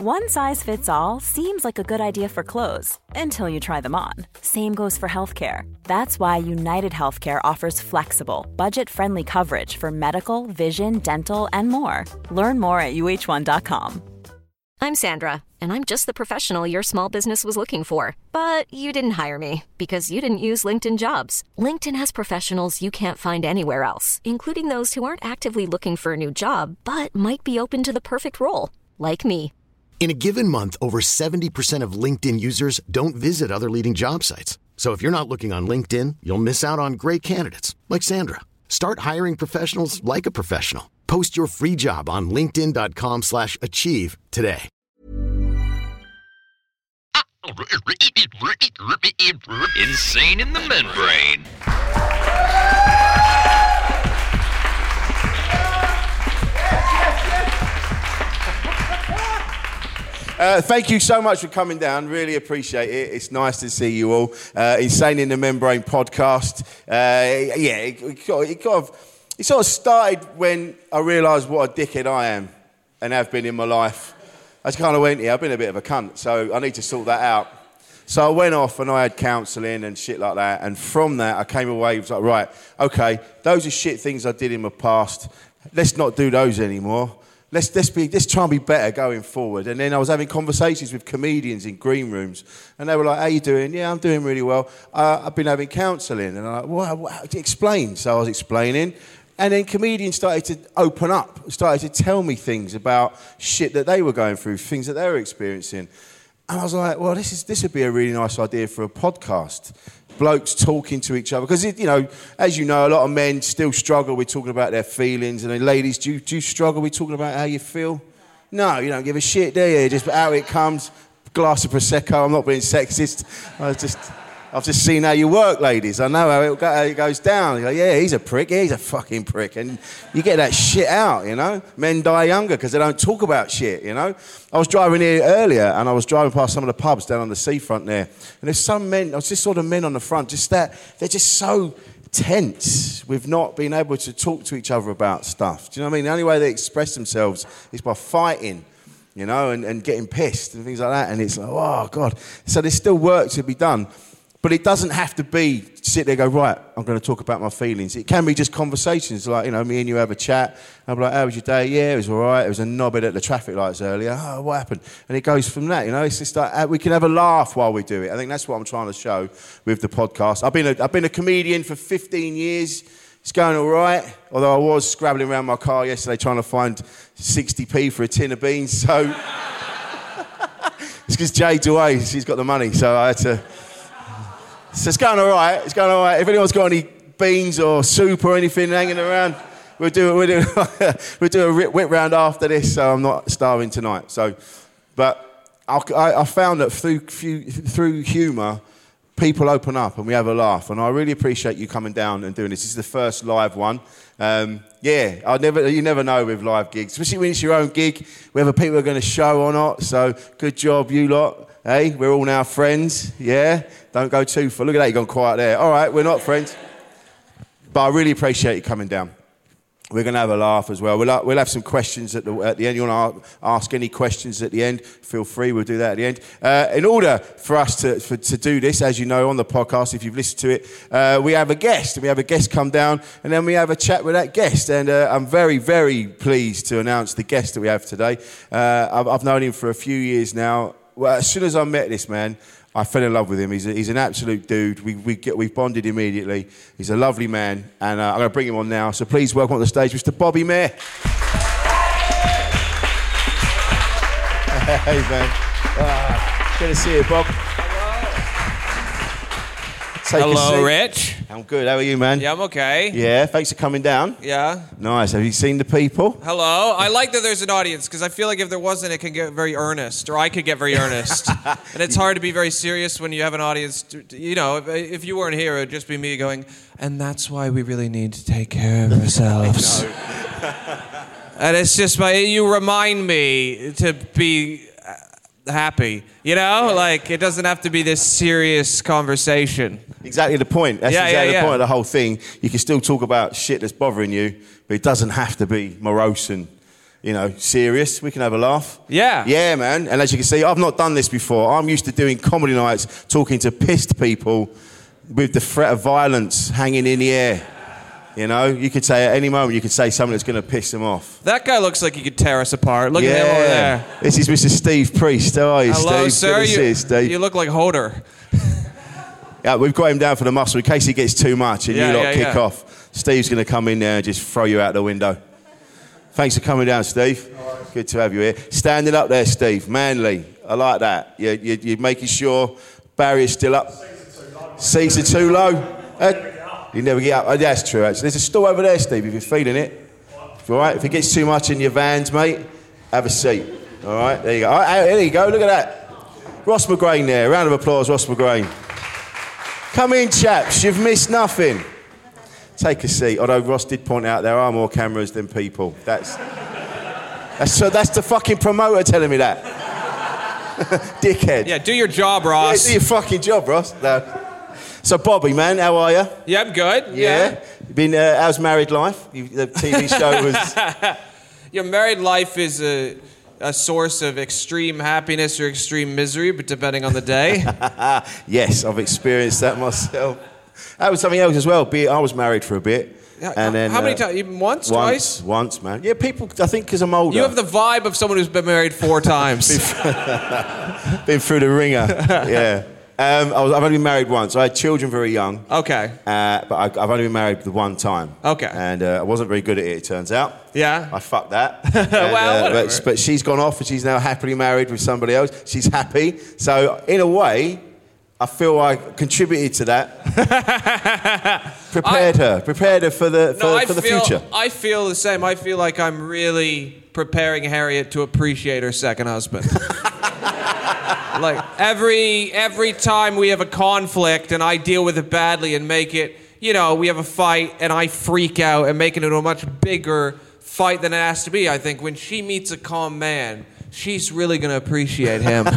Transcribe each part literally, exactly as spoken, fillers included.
One size fits all seems like a good idea for clothes until you try them on. Same goes for healthcare. That's why United Healthcare offers flexible, budget-friendly coverage for medical, vision, dental, and more. Learn more at U H one dot com. I'm Sandra, and I'm just the professional your small business was looking for. But you didn't hire me because you didn't use LinkedIn Jobs. LinkedIn has professionals you can't find anywhere else, including those who aren't actively looking for a new job, but might be open to the perfect role, like me. In a given month, over seventy percent of LinkedIn users don't visit other leading job sites. So if you're not looking on LinkedIn, you'll miss out on great candidates like Sandra. Start hiring professionals like a professional. Post your free job on linkedin dot com slash achieve today. Insane in the membrane. Uh, thank you so much for coming down. Really appreciate it. It's nice to see you all. Uh, Insane in the Membrane podcast. Uh, yeah, it, it, got, it, got, it sort of started when I realised what a dickhead I am and have been in my life. I just kind of went, yeah, I've been a bit of a cunt, so I need to sort that out. So I went off and I had counselling and shit like that. And from that, I came away, it was like, right, okay, those are shit things I did in my past. Let's not do those anymore. Let's, let's, be, let's try and be better going forward. And then I was having conversations with comedians in green rooms. And they were like, how you doing? Yeah, I'm doing really well. Uh, I've been having counselling. And I'm like, well, what, explain. So I was explaining. And then comedians started to open up, started to tell me things about shit that they were going through, things that they were experiencing. And I was like, well, this is this would be a really nice idea for a podcast. Blokes talking to each other. Because, you know, as you know, a lot of men still struggle with talking about their feelings. And then ladies, do you, do you struggle with talking about how you feel? No, you don't give a shit, do you? Just out it comes, glass of Prosecco. I'm not being sexist. I was just... I've just seen how you work, ladies. I know how it, go, how it goes down. You go, yeah, he's a prick. Yeah, he's a fucking prick. And you get that shit out, you know. Men die younger because they don't talk about shit, you know. I was driving here earlier and I was driving past some of the pubs down on the seafront there. And there's some men, I just saw the men on the front, just that, they're just so tense with not being able to talk to each other about stuff. Do you know what I mean? The only way they express themselves is by fighting, you know, and, and getting pissed and things like that. And it's like, oh, God. So there's still work to be done. But it doesn't have to be sit there and go, right, I'm going to talk about my feelings. It can be just conversations like, you know, me and you have a chat. I'll be like, how was your day? Yeah, it was all right. It was a knobhead at the traffic lights earlier. Oh, what happened? And it goes from that, you know. It's just like, we can have a laugh while we do it. I think that's what I'm trying to show with the podcast. I've been a, I've been a comedian for fifteen years. It's going all right, although I was scrabbling around my car yesterday trying to find sixty p for a tin of beans. So it's because Jade's away. She's got the money, so I had to... So it's going all right. It's going all right. If anyone's got any beans or soup or anything hanging around, we'll do we'll do we'll do a whip round after this. So I'm not starving tonight. So, but I, I found that through through humour, people open up and we have a laugh. And I really appreciate you coming down and doing this. This is the first live one. Um, yeah, I never you never know with live gigs, especially when it's your own gig, whether people are going to show or not. So good job, you lot. Hey, we're all now friends, yeah? Don't go too far. Look at that, you've gone quiet there. All right, we're not friends. But I really appreciate you coming down. We're going to have a laugh as well. We'll, uh, we'll have some questions at the, at the end. You want to ask any questions at the end, feel free, we'll do that at the end. Uh, in order for us to, for, to do this, as you know, on the podcast, if you've listened to it, uh, we have a guest. We have a guest come down, and then we have a chat with that guest. And uh, I'm very, very pleased to announce the guest that we have today. Uh, I've, I've known him for a few years now. Well, as soon as I met this man, I fell in love with him. He's, a, he's an absolute dude. We, we get, we've bonded immediately. He's a lovely man, and uh, I'm going to bring him on now. So please welcome on the stage, Mister Bobby Mair. Hey, man. Ah, good to see you, Bob. Take Hello, Rich. I'm good. How are you, man? Yeah, I'm okay. Yeah, thanks for coming down. Yeah. Nice. Have you seen the people? Hello. I like that there's an audience, because I feel like if there wasn't, it can get very earnest, or I could get very earnest. And it's hard to be very serious when you have an audience. To, to, you know, if, if you weren't here, it would just be me going, and that's why we really need to take care of ourselves. And it's just, my, you remind me to be happy, you know? Like, it doesn't have to be this serious conversation. Exactly the point. That's yeah, exactly yeah, yeah. the point of the whole thing. You can still talk about shit that's bothering you, but it doesn't have to be morose and, you know, serious. We can have a laugh. Yeah. Yeah, man. And as you can see, I've not done this before. I'm used to doing comedy nights, talking to pissed people with the threat of violence hanging in the air. You know, you could say at any moment, you could say something that's going to piss them off. That guy looks like he could tear us apart. Look yeah. at him over there. This is Mister Steve Priest. How are you, Hello, Steve? sir. Good to You, see you, Steve. you look like Hodor. Yeah, we've got him down for the muscle in case he gets too much and Yeah, you lot yeah, kick yeah. off. Steve's going to come in there and just throw you out the window. Thanks for coming down, Steve. Good to have you here. Standing up there, Steve. Manly. I like that. You're, you're, you're making sure barrier's still up. Seats are too low. Uh, you never get up. Oh, that's true, actually. There's a stool over there, Steve, if you're feeling it. All right? If it gets too much in your vans, mate, have a seat. All right? There you go. All right, there you go. Look at that. Ross McGrain there. Round of applause, Ross McGrain. Come in, chaps. You've missed nothing. Take a seat. Although Ross did point out there are more cameras than people. That's that's so that's the fucking promoter telling me that. Dickhead. Yeah, do your job, Ross. Yeah, do your fucking job, Ross. No. So, Bobby, man, how are you? Yeah, I'm good. Yeah. Yeah. You been? Uh, how's married life? You, the T V show was. Your married life is a a source of extreme happiness or extreme misery, but depending on the day. Yes, I've experienced that myself. That was something else as well. Be I was married for a bit, and then how many uh, times? Even once, once, twice? Once, man. Yeah, people. I think because I'm older. You have the vibe of someone who's been married four times. Been through the ringer. Yeah. Um, I was, I've only been married once. I had children very young. Okay. Uh, but I, I've only been married the one time. Okay. And uh, I wasn't very good at it, it turns out. Yeah. I fucked that. And, Well, uh, whatever. but, but she's gone off and she's now happily married with somebody else. She's happy. So, in a way, I feel I contributed to that. Prepared I, her. Prepared her for the, for, no, I for the feel, future. I feel the same. I feel like I'm really preparing Harriet to appreciate her second husband. Like, every every time we have a conflict and I deal with it badly and make it, you know, we have a fight and I freak out and make it into a much bigger fight than it has to be, I think when she meets a calm man, she's really going to appreciate him.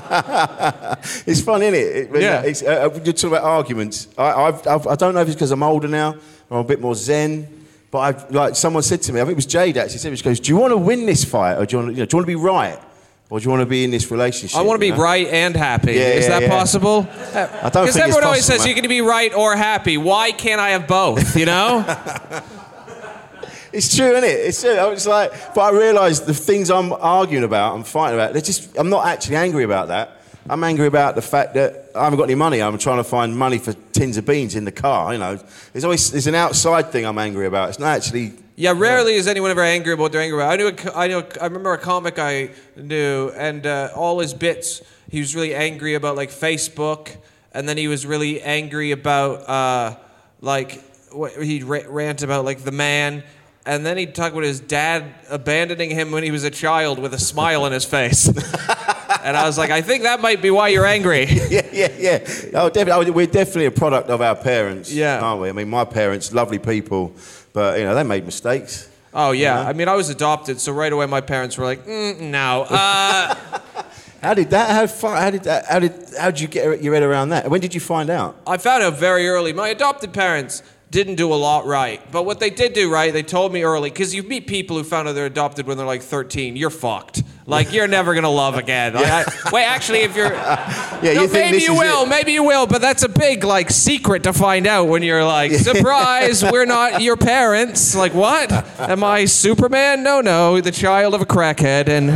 It's fun, isn't it? it Yeah. It's, uh, you're talking about arguments. I, I've, I've, I don't know if it's because I'm older now or I'm a bit more zen, but I've, like someone said to me, I think it was Jade actually, said, she goes, do you want to win this fight or do you want to, you know, do you want to be right? Or do you want to be in this relationship? I want to be you know? right and happy. Yeah, Is yeah, that yeah. possible? I don't Because think it's everyone always possible, says you can be right or happy. Why can't I have both, you know? It's true, isn't it? It's true. I was like, but I realised the things I'm arguing about, I'm fighting about, they're just, I'm not actually angry about that. I'm angry about the fact that I haven't got any money. I'm trying to find money for tins of beans in the car, you know. There's always, there's an outside thing I'm angry about. It's not actually... Yeah, rarely is anyone ever angry about what they're angry about. I knew, a, I knew, I remember a comic I knew, and uh, all his bits, he was really angry about like Facebook, and then he was really angry about uh, like what, he'd ra- rant about like the man, and then he'd talk about his dad abandoning him when he was a child with a smile on his face. And I was like, I think that might be why you're angry. yeah, yeah, yeah. Oh, definitely. We're definitely a product of our parents, Yeah. aren't we? I mean, my parents, lovely people, but, you know, they made mistakes. Oh, yeah. You know? I mean, I was adopted, so right away my parents were like, mm, no. Uh, How did that, how far, how did that, how did, how did you get your head around that? When did you find out? I found out very early. My adopted parents didn't do a lot right. But what they did do right, they told me early, because you meet people who found out they're adopted when they're like thirteen. You're fucked. Like, you're never going to love again. Like, I, wait, actually, if you're... Yeah, no, you think maybe this you is will, it? maybe you will, but that's a big, like, secret to find out when you're like, surprise, we're not your parents. Like, what? Am I Superman? No, no, the child of a crackhead, and...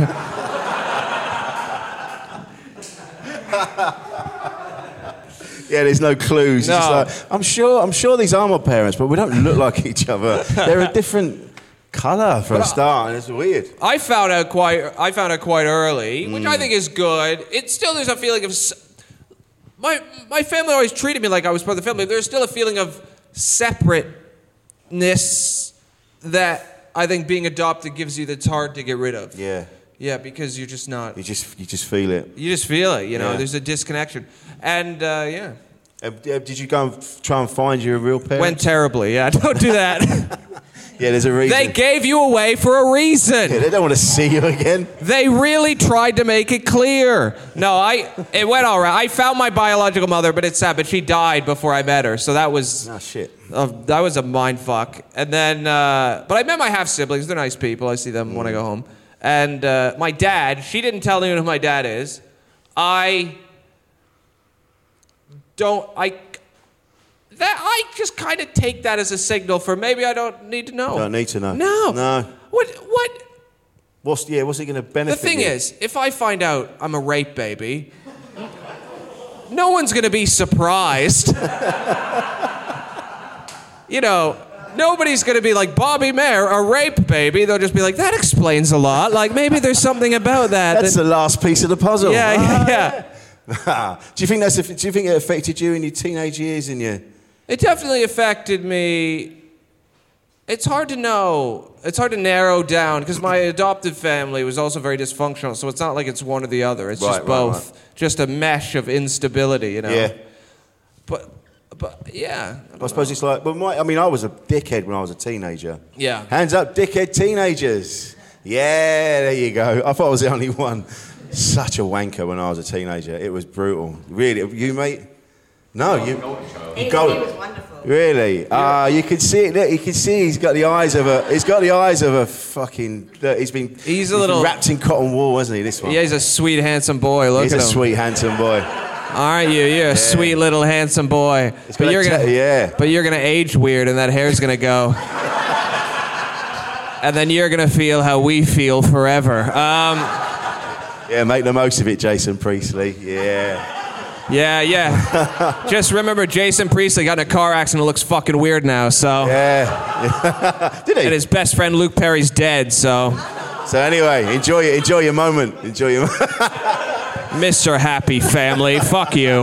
Yeah, there's no clues. No. It's just like, I'm sure, I'm sure these are my parents, but we don't look like each other. They're a different colour for a start, and it's weird. I found out quite. I found out quite early, which Mm. I think is good. It's still there's a feeling of s- my my family always treated me like I was part of the family. There's still a feeling of separateness that I think being adopted gives you that's hard to get rid of. Yeah, Yeah, because you're just not. you just, you just feel it. You just feel it. You know, Yeah. there's a disconnection, and uh, yeah, Uh, did you go and f- try and find your real parents? went terribly. Yeah, don't do that. Yeah, there's a reason. They gave you away for a reason. Yeah, they don't want to see you again. They really tried to make it clear. No, I. It went all right. I found my biological mother, but it's sad. But she died before I met her, so that was. Oh shit. Uh, that was a mind fuck. And then, uh, but I met my half siblings. They're nice people. I see them mm. when I go home. And uh, my dad. She didn't tell anyone who my dad is. I. Don't I. That I just kind of take that as a signal for maybe I don't need to know. Don't need to know. No. No. What? What? What's yeah? What's it going to benefit? The thing you? is, if I find out I'm a rape baby, no one's going to be surprised. You know, nobody's going to be like Bobby Mayer, a rape baby. They'll just be like, that explains a lot. Like maybe there's something about that. That's that... the last piece of the puzzle. Yeah, ah, yeah. yeah. do you think that's? Do you think it affected you in your teenage years and your? It definitely affected me. It's hard to know. It's hard to narrow down because my adoptive family was also very dysfunctional. So it's not like it's one or the other. It's right, just both. Right, right. Just a mesh of instability, you know. Yeah. But, but yeah. I, I suppose know. It's like. Well, my, I mean, I was a dickhead when I was a teenager. Yeah. Hands up, dickhead teenagers. Yeah, there you go. I thought I was the only one. Such a wanker when I was a teenager. It was brutal. Really, you mate. No, you. He, got he was wonderful. Really? Ah, uh, you can see it. Look, you can see he's got the eyes of a. He's got the eyes of a fucking. Look, he's been. He's a he's little been wrapped in cotton wool, hasn't he? This one. Yeah, he's a sweet, handsome boy. Look he's at a him. sweet, handsome boy. Aren't you? You're a yeah. sweet little handsome boy. It's but gonna you're gonna. T- yeah. But you're gonna age weird, and that hair's gonna go. And then you're gonna feel how we feel forever. Um, yeah, make the most of it, Jason Priestley. Yeah. Yeah, yeah. Just remember, Jason Priestley got in a car accident and looks fucking weird now, so... Yeah. Did he? And his best friend Luke Perry's dead, so... So anyway, enjoy it. Enjoy your moment. Enjoy your Mister Happy Family, fuck you.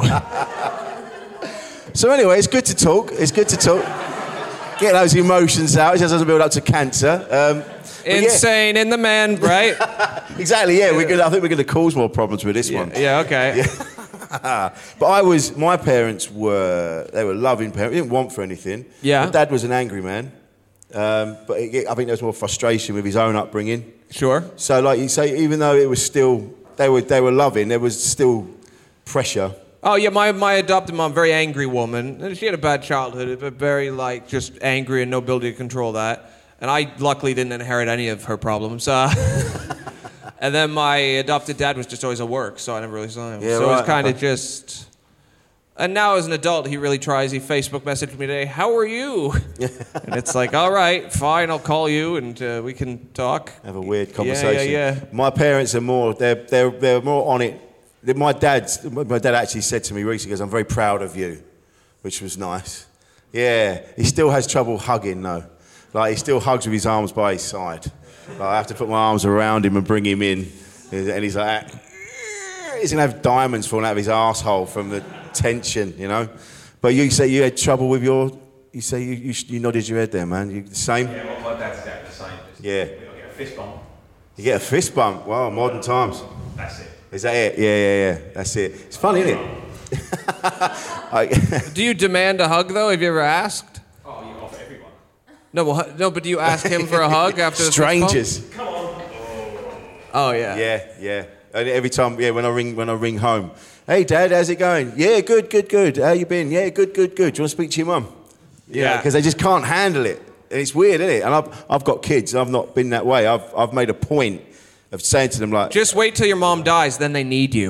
So anyway, it's good to talk. It's good to talk. Get those emotions out. It just doesn't build up to cancer. Um, Insane yeah. in the man, right? Exactly, yeah. We're gonna, I think we're going to cause more problems with this yeah, one. Yeah, okay. Yeah. But I was, my parents were, they were loving parents. They didn't want for anything. Yeah. My dad was an angry man. Um, but it, I think there was more frustration with his own upbringing. Sure. So like you say, even though it was still, they were they were loving, there was still pressure. Oh, yeah, my, my adopted mom, very angry woman. And she had a bad childhood, but very, like, just angry and no ability to control that. And I luckily didn't inherit any of her problems. Uh, and then my adopted dad was just always at work, so I never really saw him. Yeah, so right. it was kind of just... And now as an adult, he really tries. He Facebook messaged me today, how are you? And it's like, all right, fine, I'll call you and uh, we can talk. Have a weird conversation. Yeah, yeah, yeah. My parents are more, they're, they're, they're more on it. My dad, my dad actually said to me recently, he goes, I'm very proud of you, which was nice. Yeah, he still has trouble hugging though. Like he still hugs with his arms by his side. Like, I have to put my arms around him and bring him in. And he's like, he's going to have diamonds falling out of his arsehole from the tension, you know. But you say you had trouble with your, you say you, you, you nodded your head there, man. You the same? Yeah, well, my dad's exactly the same. Just, yeah. You get a fist bump. You get a fist bump? Wow, modern times. That's it. Is that it? Yeah, yeah, yeah. That's it. It's funny, isn't it? I, do you demand a hug, though? Have you ever asked? Oh, you offer everyone. No, well, no, but do you ask him for a hug after the strangers? Come on. Oh, yeah. Yeah, yeah. And every time, yeah, when I ring, when I ring home, hey, Dad, how's it going? Yeah, good, good, good. How you been? Yeah, good, good, good. Do you want to speak to your mum? Yeah. Because they just can't handle it. And it's weird, isn't it? And I've, I've got kids. I've not been that way. I've, I've made a point of saying to them, like... Just wait till your mom dies, then they need you.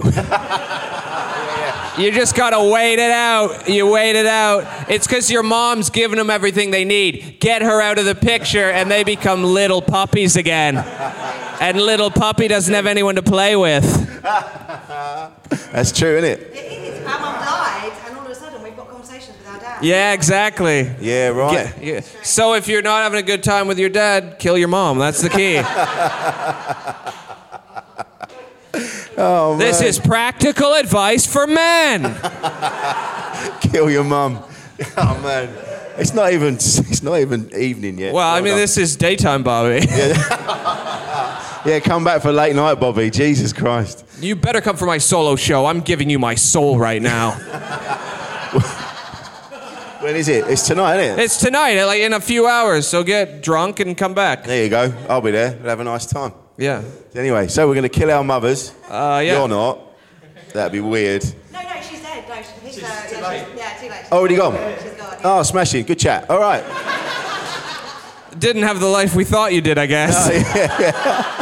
You just gotta wait it out. You wait it out. It's because your mom's giving them everything they need. Get her out of the picture, and they become little puppies again. And little puppy doesn't have anyone to play with. That's true, isn't it? It is. Our mum died, and all of a sudden we've got conversations with our dad. Yeah, exactly. Yeah, right. Get, yeah. So if you're not having a good time with your dad, kill your mom. That's the key. Oh, man. This is practical advice for men. Kill your mum. Oh man, it's not even it's not even evening yet. Well, I mean, this is daytime, Bobby. Yeah. Yeah, come back for late night, Bobby. Jesus Christ. You better come for my solo show. I'm giving you my soul right now. When is it? It's tonight, isn't it? It's tonight, like in a few hours. So get drunk and come back. There you go. I'll be there. We'll have a nice time. Yeah. Anyway, so we're going to kill our mothers. Uh, yeah. You're not. That'd be weird. No, no, she's dead. No, she's, She's uh, too yeah, late. she's, yeah, too late. Already gone? She's gone. Yeah. Oh, smashing. Good chat. All right. Didn't have the life we thought you did, I guess. Oh, yeah, yeah.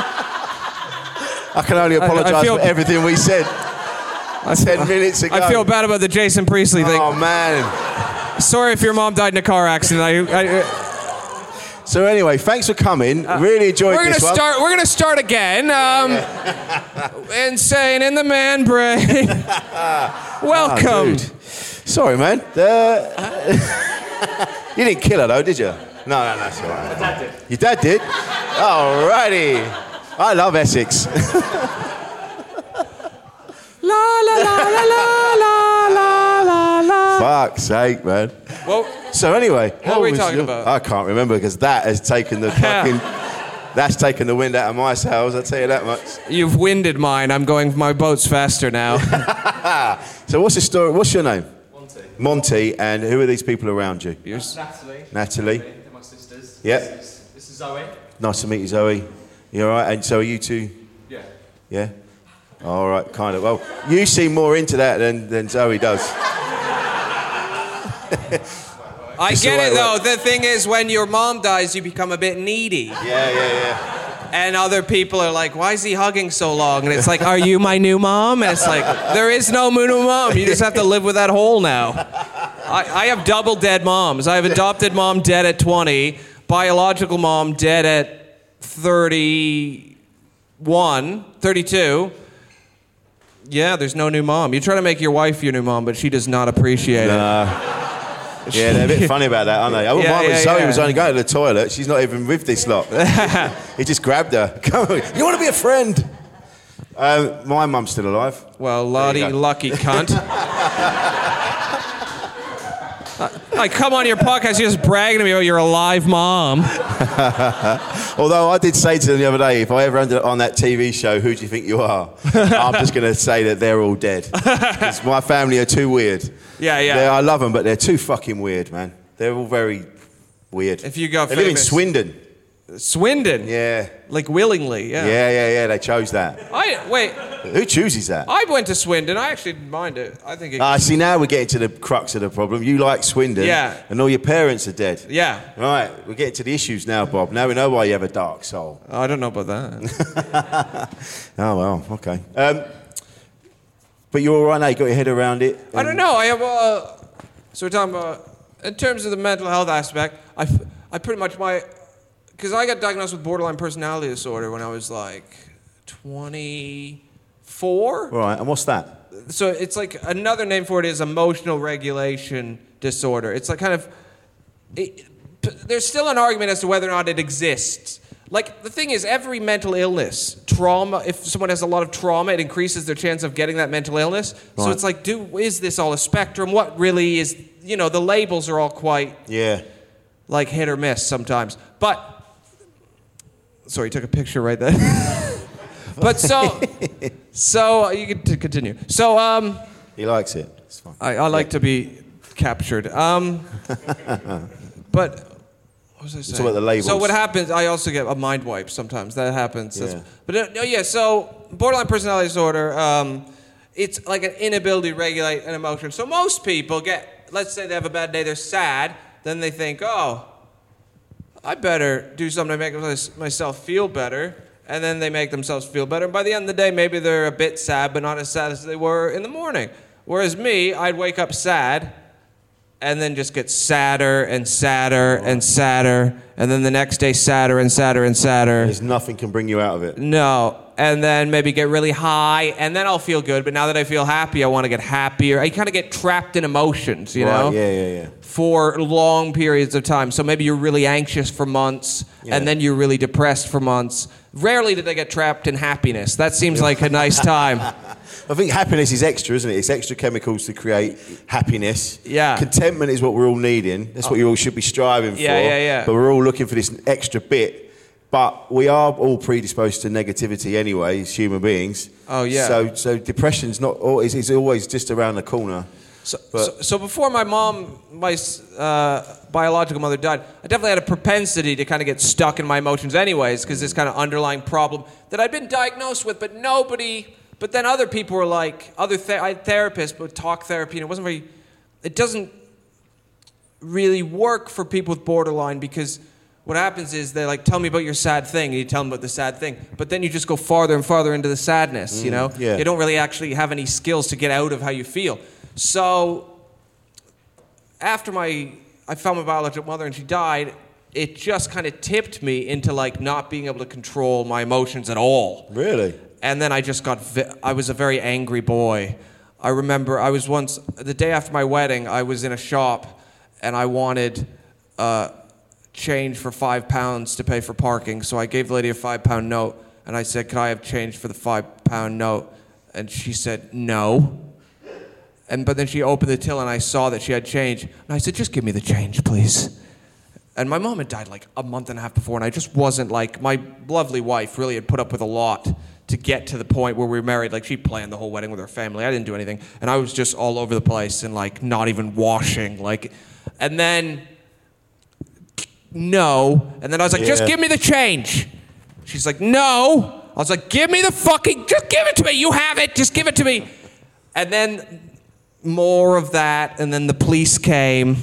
I can only apologise I feel- for everything we said I, ten minutes ago. I feel bad about the Jason Priestley thing. Oh, man. Sorry if your mom died in a car accident. I, I, So anyway, thanks for coming. Really enjoyed we're this gonna one. start. We're gonna start again. Um, Insane in the Man Brain. Welcome. Oh, dude. Sorry, man. Uh, you didn't kill her, though, did you? No, no, no, that's all right. My dad did. Your dad did? Alrighty. I love Essex. La la la la la la la la. Fuck's sake, man. Well, So anyway, What were we was talking your- about? I can't remember because that has taken the fucking. That's taken the wind out of my sails. I'll tell you that much. you've winded mine. I'm going. My boat's faster now. So what's the story? What's your name? Monty. Monty, and who are these people around you? Yours? Natalie. Natalie. They're my sisters. Yeah. This is, this is Zoe. Nice to meet you, Zoe. You all right? And so are you two? Yeah. Yeah. All right, kind of. Well, you seem more into that than, than Zoe does. I Just get the way it it though. The thing is, when your mom dies, you become a bit needy, Yeah, yeah, yeah. and other people are like, "Why is he hugging so long?" And it's like, "Are you my new mom?" And it's like, there is no new mom. You just have to live with that hole now. I, I have double dead moms. I have adopted mom dead at twenty, biological mom dead at thirty-one, thirty-two. Yeah, there's no new mom. You try to make your wife your new mom, but she does not appreciate it. Yeah, they're a bit funny about that, aren't they? I wouldn't Yeah, mind if yeah, Zoe yeah. was only going to the toilet. She's not even with this lot. He just grabbed her. Come on, you want to be a friend? Um, my mum's still alive. Well, Lottie, There you go. lucky cunt. I come on your podcast, you're just bragging to me about your alive mom. Although I did say to them the other day, if I ever ended up on that T V show, who do you think you are? I'm just going to say that they're all dead. Because my family are too weird. Yeah, yeah. They're, I love them, but they're too fucking weird, man. They're all very weird. If you got They live in famous- Swindon. Swindon. Yeah. Like willingly, yeah. Yeah, yeah, yeah. They chose that. I wait. Who chooses that? I went to Swindon. I actually didn't mind it. I think it. Ah, see, now we're getting to the crux of the problem. You like Swindon. Yeah. And all your parents are dead. yeah. Right, we're getting to the issues now, Bob. Now we know why you have a dark soul. I don't know about that. Oh, well, okay. Um, but you're all right now? You got your head around it? I don't know. I have. Uh, so we're talking about in terms of the mental health aspect. I, f- I pretty much my, because I got diagnosed with borderline personality disorder when I was like twenty-four. All right, and what's that? So it's like another name for it is emotional regulation disorder. It's like kind of, it, p- there's still an argument as to whether or not it exists. Like the thing is, every mental illness, trauma, if someone has a lot of trauma, it increases their chance of getting that mental illness. So Right. it's like, do is this all a spectrum? What really is, you know, the labels are all quite Yeah. like hit or miss sometimes. But, sorry, you took a picture right there. But so, so you can t- continue. So, um, He likes it. It's fine. I, I like to be captured. Um, but what was I saying? about the labels. So what happens? I also get a mind wipe sometimes. That happens. That's- Yeah. But uh, no, yeah. So borderline personality disorder. Um, it's like an inability to regulate an emotion. So most people get. Let's say they have a bad day. They're sad. Then they think, oh, I better do something to make myself feel better. And then they make themselves feel better. And by the end of the day, maybe they're a bit sad, but not as sad as they were in the morning. Whereas me, I'd wake up sad, and then just get sadder and sadder and sadder. And then the next day, sadder and sadder and sadder. There's nothing can bring you out of it. No. And then maybe get really high, and then I'll feel good. But now that I feel happy, I want to get happier. I kind of get trapped in emotions, you Right, know? yeah, yeah, yeah. For long periods of time. So maybe you're really anxious for months, Yeah. and then you're really depressed for months. Rarely do they get trapped in happiness. That seems like a nice time. I think happiness is extra, isn't it? It's extra chemicals to create happiness. Yeah. Contentment is what we're all needing. That's what you all should be striving Yeah, for. yeah, yeah. But we're all looking for this extra bit. But we are all predisposed to negativity anyway, as human beings. Oh, yeah. So, so depression's not always, it's always just around the corner. So, But- so, so before my mom, my uh, biological mother died, I definitely had a propensity to kind of get stuck in my emotions anyways, because this kind of underlying problem that I'd been diagnosed with, but nobody, but then other people were like, other th- I had therapists, but talk therapy, and it wasn't very, it doesn't really work for people with borderline, because what happens is they like, tell me about your sad thing, and you tell them about the sad thing, but then you just go farther and farther into the sadness, mm, you know? Yeah. You don't really actually have any skills to get out of how you feel. So after my, I found my biological mother and she died, it just kind of tipped me into like not being able to control my emotions at all. Really? And then I just got, vi- I was a very angry boy. I remember I was once, the day after my wedding, I was in a shop and I wanted uh, change for five pounds to pay for parking. So I gave the lady a five pound note and I said, could I have change for the five pound note? And she said, no. And but then she opened the till and I saw that she had change. And I said, just give me the change, please. And my mom had died like a month and a half before, and I just wasn't like, my lovely wife really had put up with a lot to get to the point where we were married. Like, she planned the whole wedding with her family. I didn't do anything. And I was just all over the place and like not even washing. Like, and then, no. And then I was like, Yeah. just give me the change. She's like, no. I was like, give me the fucking, just give it to me. You have it. Just give it to me. And then more of that, and then the police came.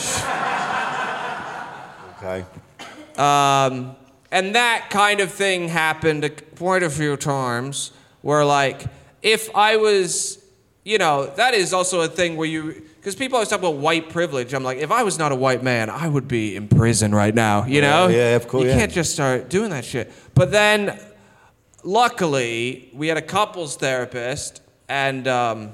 Okay. Um, and that kind of thing happened a, quite a few times, where like, if I was, you know, that is also a thing where you, because people always talk about white privilege. I'm like, if I was not a white man, I would be in prison right now, you know? Yeah, yeah, of course, You yeah. can't just start doing that shit. But then, luckily, we had a couples therapist, and um,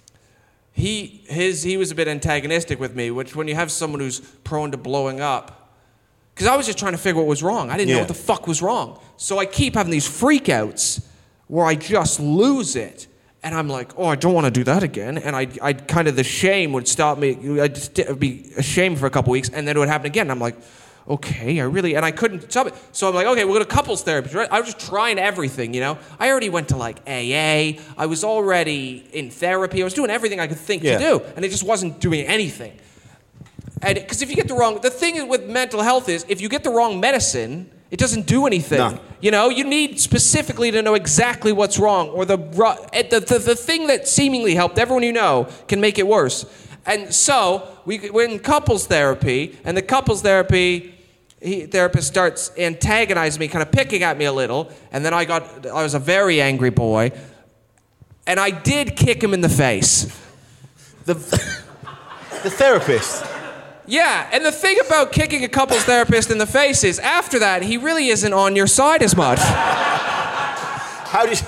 he his he was a bit antagonistic with me, which when you have someone who's prone to blowing up, because I was just trying to figure what was wrong. I didn't know Yeah. what the fuck was wrong. So I keep having these freakouts where I just lose it. And I'm like, oh, I don't want to do that again. And I, I kind of, the shame would stop me. I'd st- be ashamed for a couple weeks, and then it would happen again. And I'm like, okay, I really, and I couldn't stop it. So I'm like, okay, we're going to couples therapy, right? I was just trying everything, you know? I already went to like A A. I was already in therapy. I was doing everything I could think Yeah. to do. And it just wasn't doing anything. And because if you get the wrong, the thing with mental health is, if you get the wrong medicine, it doesn't do anything. No. You know, you need specifically to know exactly what's wrong, or the, ru- the, the the thing that seemingly helped everyone you know can make it worse. And so we, we're in couples therapy, and the couples therapy he, therapist starts antagonizing me, kind of picking at me a little, and then I got, I was a very angry boy, and I did kick him in the face. The, the therapist. Yeah, and the thing about kicking a couples therapist in the face is, after that, he really isn't on your side as much. How did you,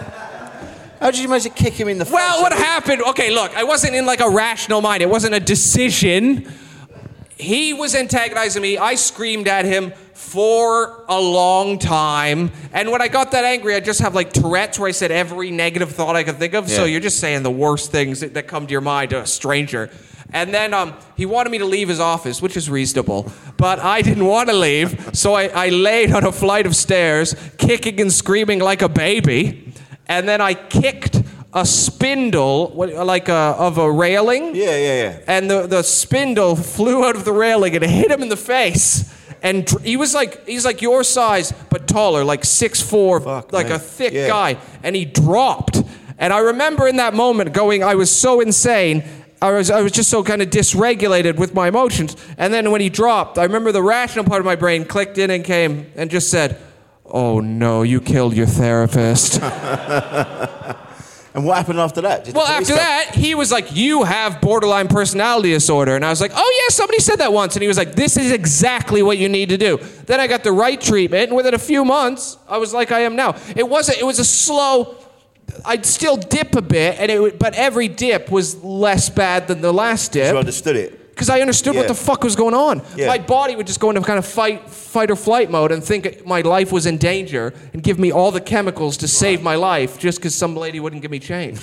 how did you manage to kick him in the face? Well, what happened, okay, look, I wasn't in like a rational mind. It wasn't a decision. He was antagonizing me. I screamed at him for a long time. And when I got that angry, I just have like Tourette's, where I said every negative thought I could think of. So Yeah. you're just saying the worst things that, that come to your mind to a stranger. And then um, he wanted me to leave his office, which is reasonable. But I didn't want to leave, so I, I laid on a flight of stairs, kicking and screaming like a baby. And then I kicked a spindle, what, like a, of a railing. Yeah, yeah, yeah. And the, the spindle flew out of the railing and hit him in the face. And dr- he was like, he's like your size, but taller, like six foot four, Fuck, like man. a thick Yeah. guy. And he dropped. And I remember in that moment going, I was so insane. I was I was just so kind of dysregulated with my emotions. And then when he dropped, I remember the rational part of my brain clicked in and came and just said, oh no, you killed your therapist. And what happened after that? Did the Well, police after come? that, he was like, you have borderline personality disorder. And I was like, oh yeah, somebody said that once. And he was like, this is exactly what you need to do. Then I got the right treatment, and within a few months, I was like I am now. It wasn't, it was a slow, I'd still dip a bit, and it would, but every dip was less bad than the last dip. You understood it. Because I understood Yeah. what the fuck was going on. Yeah. My body would just go into kind of fight, fight or flight mode and think my life was in danger and give me all the chemicals to save my life just because some lady wouldn't give me change.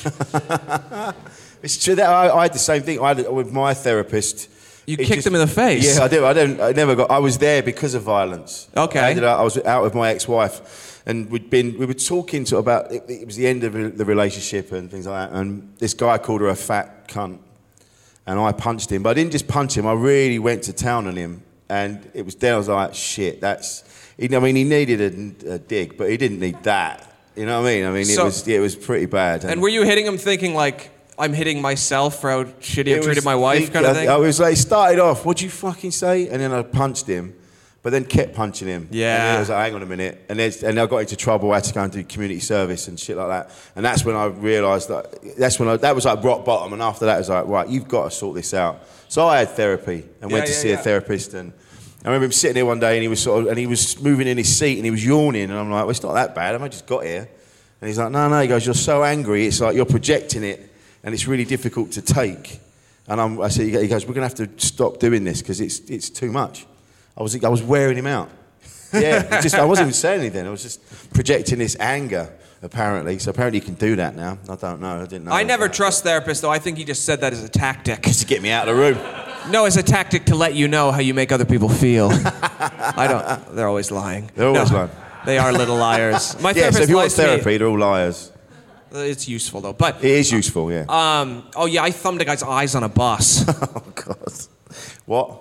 It's true that I, I had the same thing. I had, with my therapist. You he kicked just- him in the face? Yeah, I did. I don't. I never got. I was there because of violence. Okay. I, ended up, I was out with my ex-wife, and we'd been. We were talking sort of about. It, it was the end of the relationship and things like that. And this guy called her a fat cunt. and I punched him. But I didn't just punch him, I really went to town on him. And it was then I was like, shit, that's... I mean, he needed a, a dig, but he didn't need that. You know what I mean? I mean, So- it was it was pretty bad. And were you hitting him thinking like, I'm hitting myself for how shitty I've It treated was- my wife kind of I, thing? I was like, it started off, what'd you fucking say? And then I punched him, but then kept punching him. Yeah. And then I was like, hang on a minute. And, there's, and I got into trouble. I had to go and do community service and shit like that. And that's when I realised that, that's when I, that was like rock bottom. And after that, it was like, right, you've got to sort this out. So I had therapy and Yeah, went to yeah, see yeah. a therapist. And I remember him sitting there one day and he was sort of, and he was moving in his seat and he was yawning. And I'm like, well, it's not that bad. I just got here. And he's like, no, no. He goes, you're so angry. It's like you're projecting it. And it's really difficult to take. And I'm, I said, he goes, we're going to have to stop doing this because it's it's too much. I was I was wearing him out. Yeah, just I wasn't even saying anything. I was just projecting this anger, apparently. So apparently you can do that now. I don't know. I didn't know. I never that. trust therapists, though. I think he just said that as a tactic. Just to get me out of the room. No, as a tactic to let you know how you make other people feel. I don't. They're always lying. They're always No, lying. They are little liars. My Yeah, therapist so if you want lies to me. therapy, they're all liars. It's useful, though. But It is useful, yeah. Um, oh, yeah, I thumbed a guy's eyes on a bus. Oh, God. What?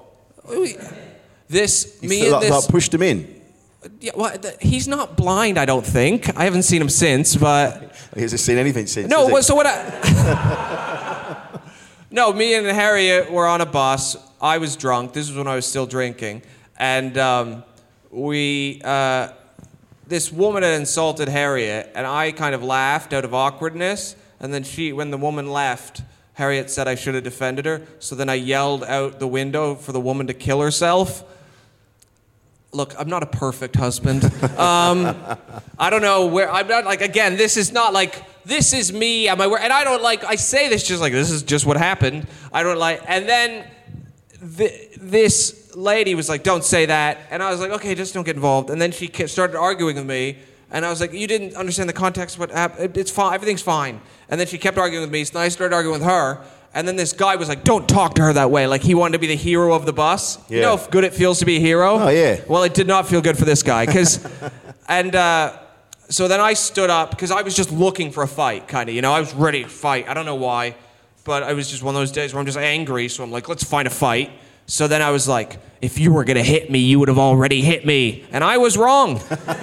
This, You me feel and like, this... like pushed him in? Yeah, well, th- he's not blind, I don't think. I haven't seen him since, but... He hasn't seen anything since. No, has he? well, so what I... No, me and Harriet were on a bus. I was drunk. This was when I was still drinking. And um, we... Uh, this woman had insulted Harriet, and I kind of laughed out of awkwardness. And then she, when the woman left, Harriet said I should have defended her. So then I yelled out the window for the woman to kill herself. Look, I'm not a perfect husband. Um, I don't know where, I'm not like, again, this is not like, this is me, am I, and I don't like, I say this just like, this is just what happened. I don't like, and then th- this lady was like, don't say that. And I was like, okay, just don't get involved. And then she ke- started arguing with me. And I was like, you didn't understand the context of what happened. It's fine, everything's fine. And then she kept arguing with me, so then I started arguing with her. And then this guy was like, don't talk to her that way. Like, he wanted to be the hero of the bus. Yeah. You know how good it feels to be a hero? Oh, yeah. Well, it did not feel good for this guy. Cause, and uh, so then I stood up, because I was just looking for a fight, kind of. You know, I was ready to fight. I don't know why. But it was just one of those days where I'm just angry. So I'm like, let's find a fight. So then I was like, if you were going to hit me, you would have already hit me. And I was wrong.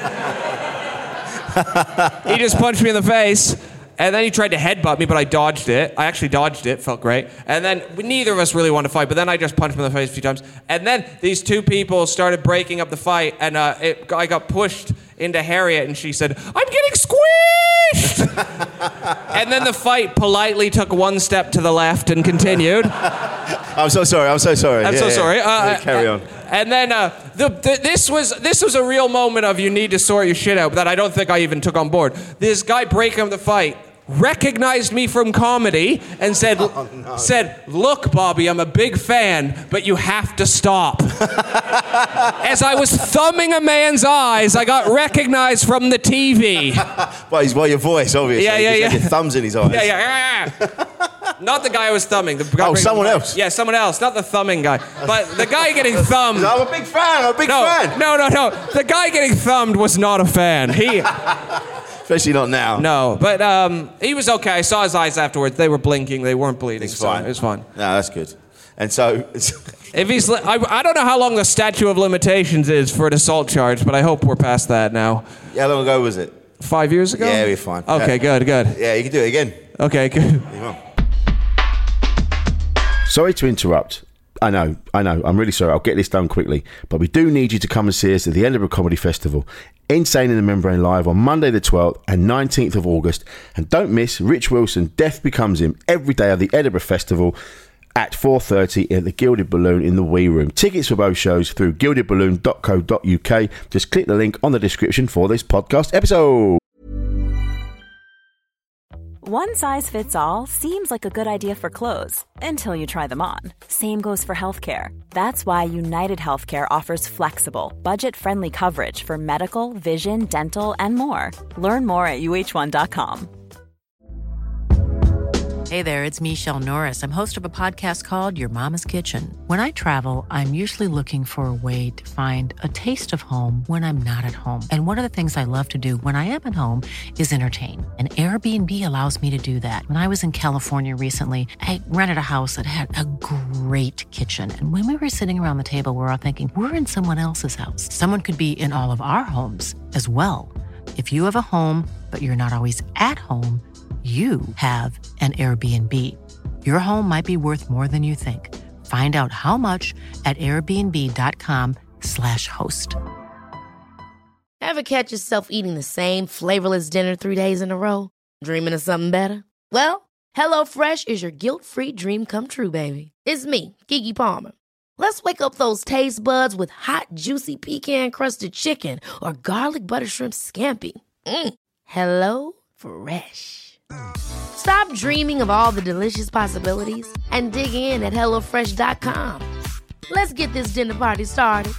He just punched me in the face. And then he tried to headbutt me, but I dodged it. I actually dodged it, felt great. And then we, neither of us really wanted to fight, but then I just punched him in the face a few times. And then these two people started breaking up the fight, and uh, it, I got pushed into Harriet, and she said, I'm getting squished! And then the fight politely took one step to the left and continued. I'm so sorry, I'm so sorry. I'm Yeah, so yeah. sorry. Uh, Yeah, carry on. And then uh, the, the, this was this was a real moment of you need to sort your shit out that I don't think I even took on board. This guy breaking up the fight recognized me from comedy and said, Oh, no. said, look, Bobby, I'm a big fan, but you have to stop. As I was thumbing a man's eyes, I got recognized from the T V. Well, he's by your voice, obviously. Yeah, yeah, He's had yeah. your thumbs in his eyes. Yeah, yeah, yeah. Not the guy I was thumbing. The guy Oh, breaking someone the- else. Yeah, someone else. Not the thumbing guy. But the guy getting thumbed. I'm a big fan, I'm a big No, fan. no, no, no. The guy getting thumbed was not a fan. He, Especially not now. no, but um, he was okay. I saw his eyes afterwards. They were blinking. They weren't bleeding. It's so fine. It was fine. No, that's good. And so, If he's, li- I, I don't know how long the statute of limitations is for an assault charge, but I hope we're past that now. how long ago was it? Five years ago? Yeah, we're fine. Okay, Yeah. good, good. Yeah, you can do it again. Okay, good. Come on. Sorry to interrupt. I know, I know. I'm really sorry. I'll get this done quickly. But we do need you to come and see us at the Edinburgh Comedy Festival. Insane in the Membrane live on Monday the twelfth and nineteenth of August. And don't miss Rich Wilson, Death Becomes Him, every day of the Edinburgh Festival at four thirty at the Gilded Balloon in the Wee Room. Tickets for both shows through gilded balloon dot co dot uk. Just click the link on the description for this podcast episode. One size fits all seems like a good idea for clothes until you try them on. Same goes for healthcare. That's why United Healthcare offers flexible, budget-friendly coverage for medical, vision, dental, and more. Learn more at U H one dot com. Hey there, it's Michelle Norris. I'm host of a podcast called Your Mama's Kitchen. When I travel, I'm usually looking for a way to find a taste of home when I'm not at home. And one of the things I love to do when I am at home is entertain. And Airbnb allows me to do that. When I was in California recently, I rented a house that had a great kitchen. And when we were sitting around the table, we were all thinking, we're in someone else's house. Someone could be in all of our homes as well. If you have a home, but you're not always at home, you have an Airbnb. Your home might be worth more than you think. Find out how much at airbnb.com slash host. Ever catch yourself eating the same flavorless dinner three days in a row? Dreaming of something better? Well, HelloFresh is your guilt-free dream come true, baby. It's me, Keke Palmer. Let's wake up those taste buds with hot, juicy pecan-crusted chicken or garlic butter shrimp scampi. Mm. Hello Fresh. Stop dreaming of all the delicious possibilities and dig in at hello fresh dot com. Let's get this dinner party started.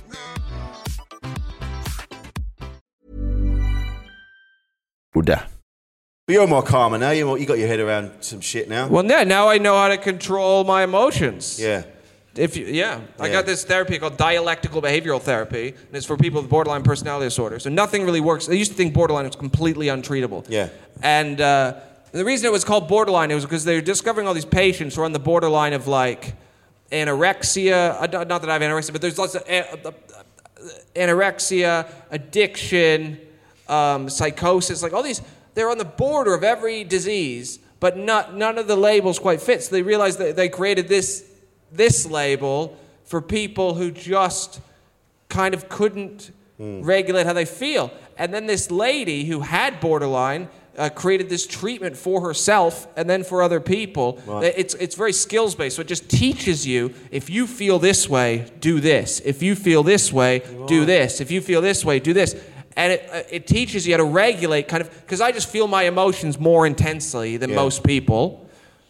But you're more calmer now. You you got your head around some shit now. Well, yeah, now I know how to control my emotions. Yeah. If you, yeah. I Yeah. got this therapy called dialectical behavioral therapy, and it's for people with borderline personality disorder. So nothing really works. I used to think borderline was completely untreatable. Yeah. And uh, the reason it was called borderline it was because they were discovering all these patients who are on the borderline of like anorexia. uh, Not that I have anorexia, but there's lots of uh, uh, anorexia, addiction, um, psychosis, like all these. They're on the border of every disease, but not none of the labels quite fit. So they realized that they created this this label for people who just kind of couldn't mm. regulate how they feel. And then this lady who had borderline uh, created this treatment for herself and then for other people. Right. It's it's very skills based, so it just teaches you, if you feel this way, do this. If you feel this way, right. do this. If you feel this way, do this. And it uh, it teaches you how to regulate, kind of, because I just feel my emotions more intensely than yeah. most people.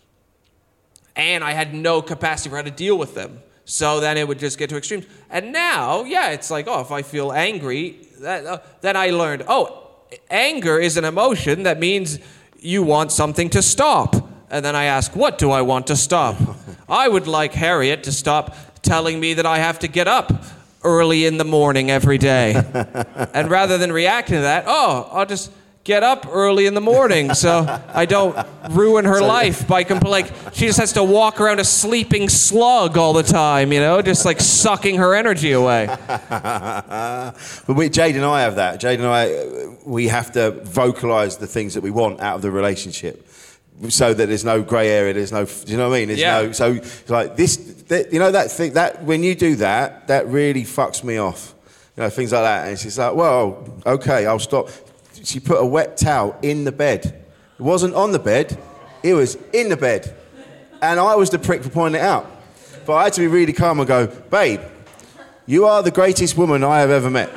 And I had no capacity for how to deal with them. So then it would just get to extremes. And now, yeah, it's like, oh, if I feel angry, that, uh, then I learned, oh, anger is an emotion. That means you want something to stop. And then I ask, what do I want to stop? I would like Harriet to stop telling me that I have to get up early in the morning every day. And rather than reacting to that, oh, I'll just get up early in the morning so I don't ruin her so, life by compl- like she just has to walk around a sleeping slug all the time, you know, just like sucking her energy away. But we, Jade and I have that. Jade and I, we have to vocalise the things that we want out of the relationship, so that there's no grey area. There's no, do you know what I mean? There's yeah. no. So like this, that, you know, that thing that when you do that, that really fucks me off. You know, things like that, and it's just like, well, okay, I'll stop. She put a wet towel in the bed. It wasn't on the bed, it was in the bed. And I was the prick for pointing it out. But I had to be really calm and go, babe, you are the greatest woman I have ever met.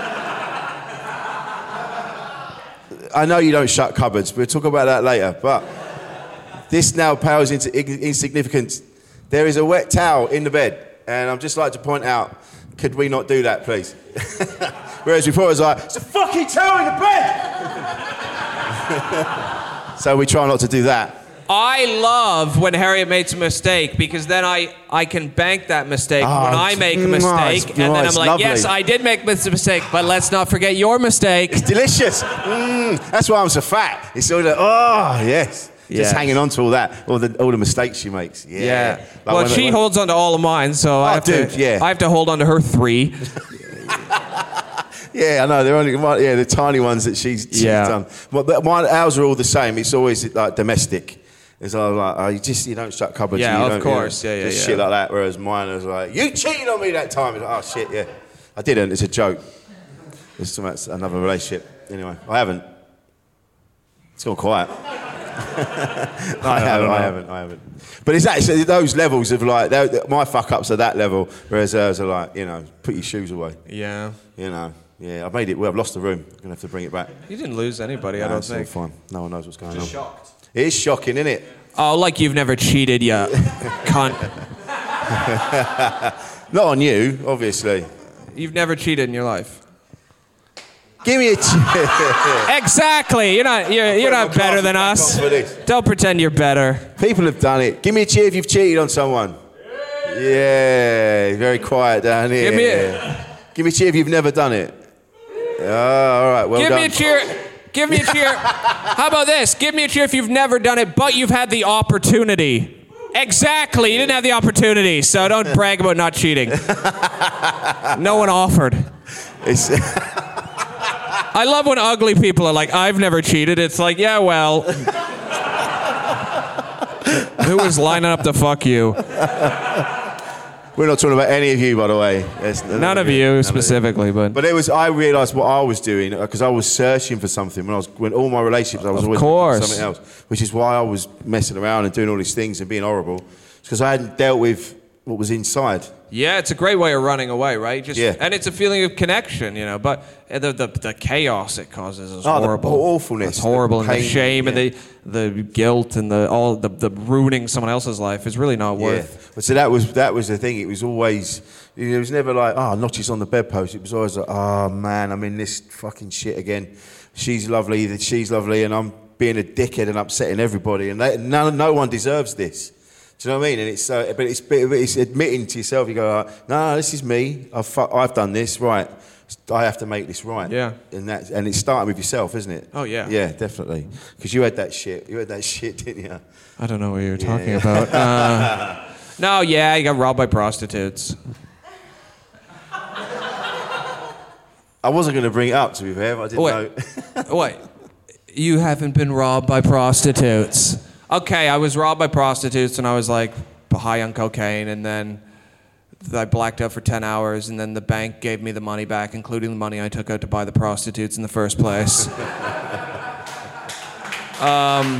I know you don't shut cupboards, we'll talk about that later, but this now pales into insignificance. There is a wet towel in the bed, and I'd just like to point out, could we not do that, please? Whereas before it was like, it's a fucking towel in the bed! So we try not to do that. I love when Harriet makes a mistake, because then I, I can bank that mistake oh, when I make a mistake. And then I'm like, lovely. Yes, I did make this mistake, but let's not forget your mistake. It's delicious. Mm, that's why I'm so fat. It's all like, oh, yes. Yeah. Just hanging on to all that, all the all the mistakes she makes. Yeah. yeah. Like well, she when, holds on to all of mine, so oh, I have dude, to. Yeah. I have to hold on to her three. Yeah, I know. They're only yeah the tiny ones that she's, she's yeah. done. But mine, ours are all the same. It's always like domestic. It's all like oh, you just you don't shut cupboards. Yeah, you of don't, course. You know, yeah, yeah, just yeah. shit like that. Whereas mine was like, you cheated on me that time. It's like, oh shit, yeah, I didn't. It's a joke. It's another relationship. Anyway, I haven't. It's gone quiet. I haven't, I haven't, I haven't. But it's actually those levels of like, my fuck ups are that level, whereas hers are like, you know, put your shoes away. Yeah. You know, yeah, I've made it, well, I've lost the room. I'm going to have to bring it back. You didn't lose anybody, no, I don't it's think. It's all fine. No one knows what's going Just on. shocked. It is shocking, isn't it? Oh, like you've never cheated, you cunt. Not on you, obviously. You've never cheated in your life. Give me a cheer. Exactly. You're not. You're, you're not better than us. Don't pretend you're better. People have done it. Give me a cheer if you've cheated on someone. Yeah, very quiet down here. Give me a, Give me a cheer if you've never done it. Oh, all right, well Give done. me a cheer. Give me a cheer. How about this? Give me a cheer if you've never done it, but you've had the opportunity. Exactly. You didn't have the opportunity, so don't brag about not cheating. No one offered. It's I love when ugly people are like, I've never cheated. It's like, yeah, well. Who was lining up to fuck you? We're not talking about any of you, by the way. It's, none, none of you none specifically, of you. but but it was. I realised what I was doing because I was searching for something when I was when all my relationships. I was of always course. doing something else, which is why I was messing around and doing all these things and being horrible. Because I hadn't dealt with what was inside. Yeah, it's a great way of running away, right? Just, yeah. And it's a feeling of connection, you know. But the the, the chaos it causes is oh, horrible. The awfulness. It's horrible, the and the pain, shame, yeah. and the the guilt, and the all the, the ruining someone else's life is really not worth. Yeah. But so that was that was the thing. It was always. It was never like, oh, notches on the bedpost. It was always like, oh man, I'm in this fucking shit again. She's lovely. She's lovely, and I'm being a dickhead and upsetting everybody. And they, no, no one deserves this. Do you know what I mean? And it's, uh, but it's, but it's admitting to yourself. You go, uh, no, no, this is me. I've, fu- I've done this right. I have to make this right. Yeah. And that, and it's starting with yourself, isn't it? Oh yeah. Yeah, definitely. Because you had that shit. You had that shit, didn't you? I don't know what you're talking yeah. about. Uh, no, yeah, you got robbed by prostitutes. I wasn't going to bring it up, to be fair, but I didn't Wait. know. Wait. You haven't been robbed by prostitutes. Okay, I was robbed by prostitutes and I was like high on cocaine, and then I blacked out for ten hours, and then the bank gave me the money back, including the money I took out to buy the prostitutes in the first place. um,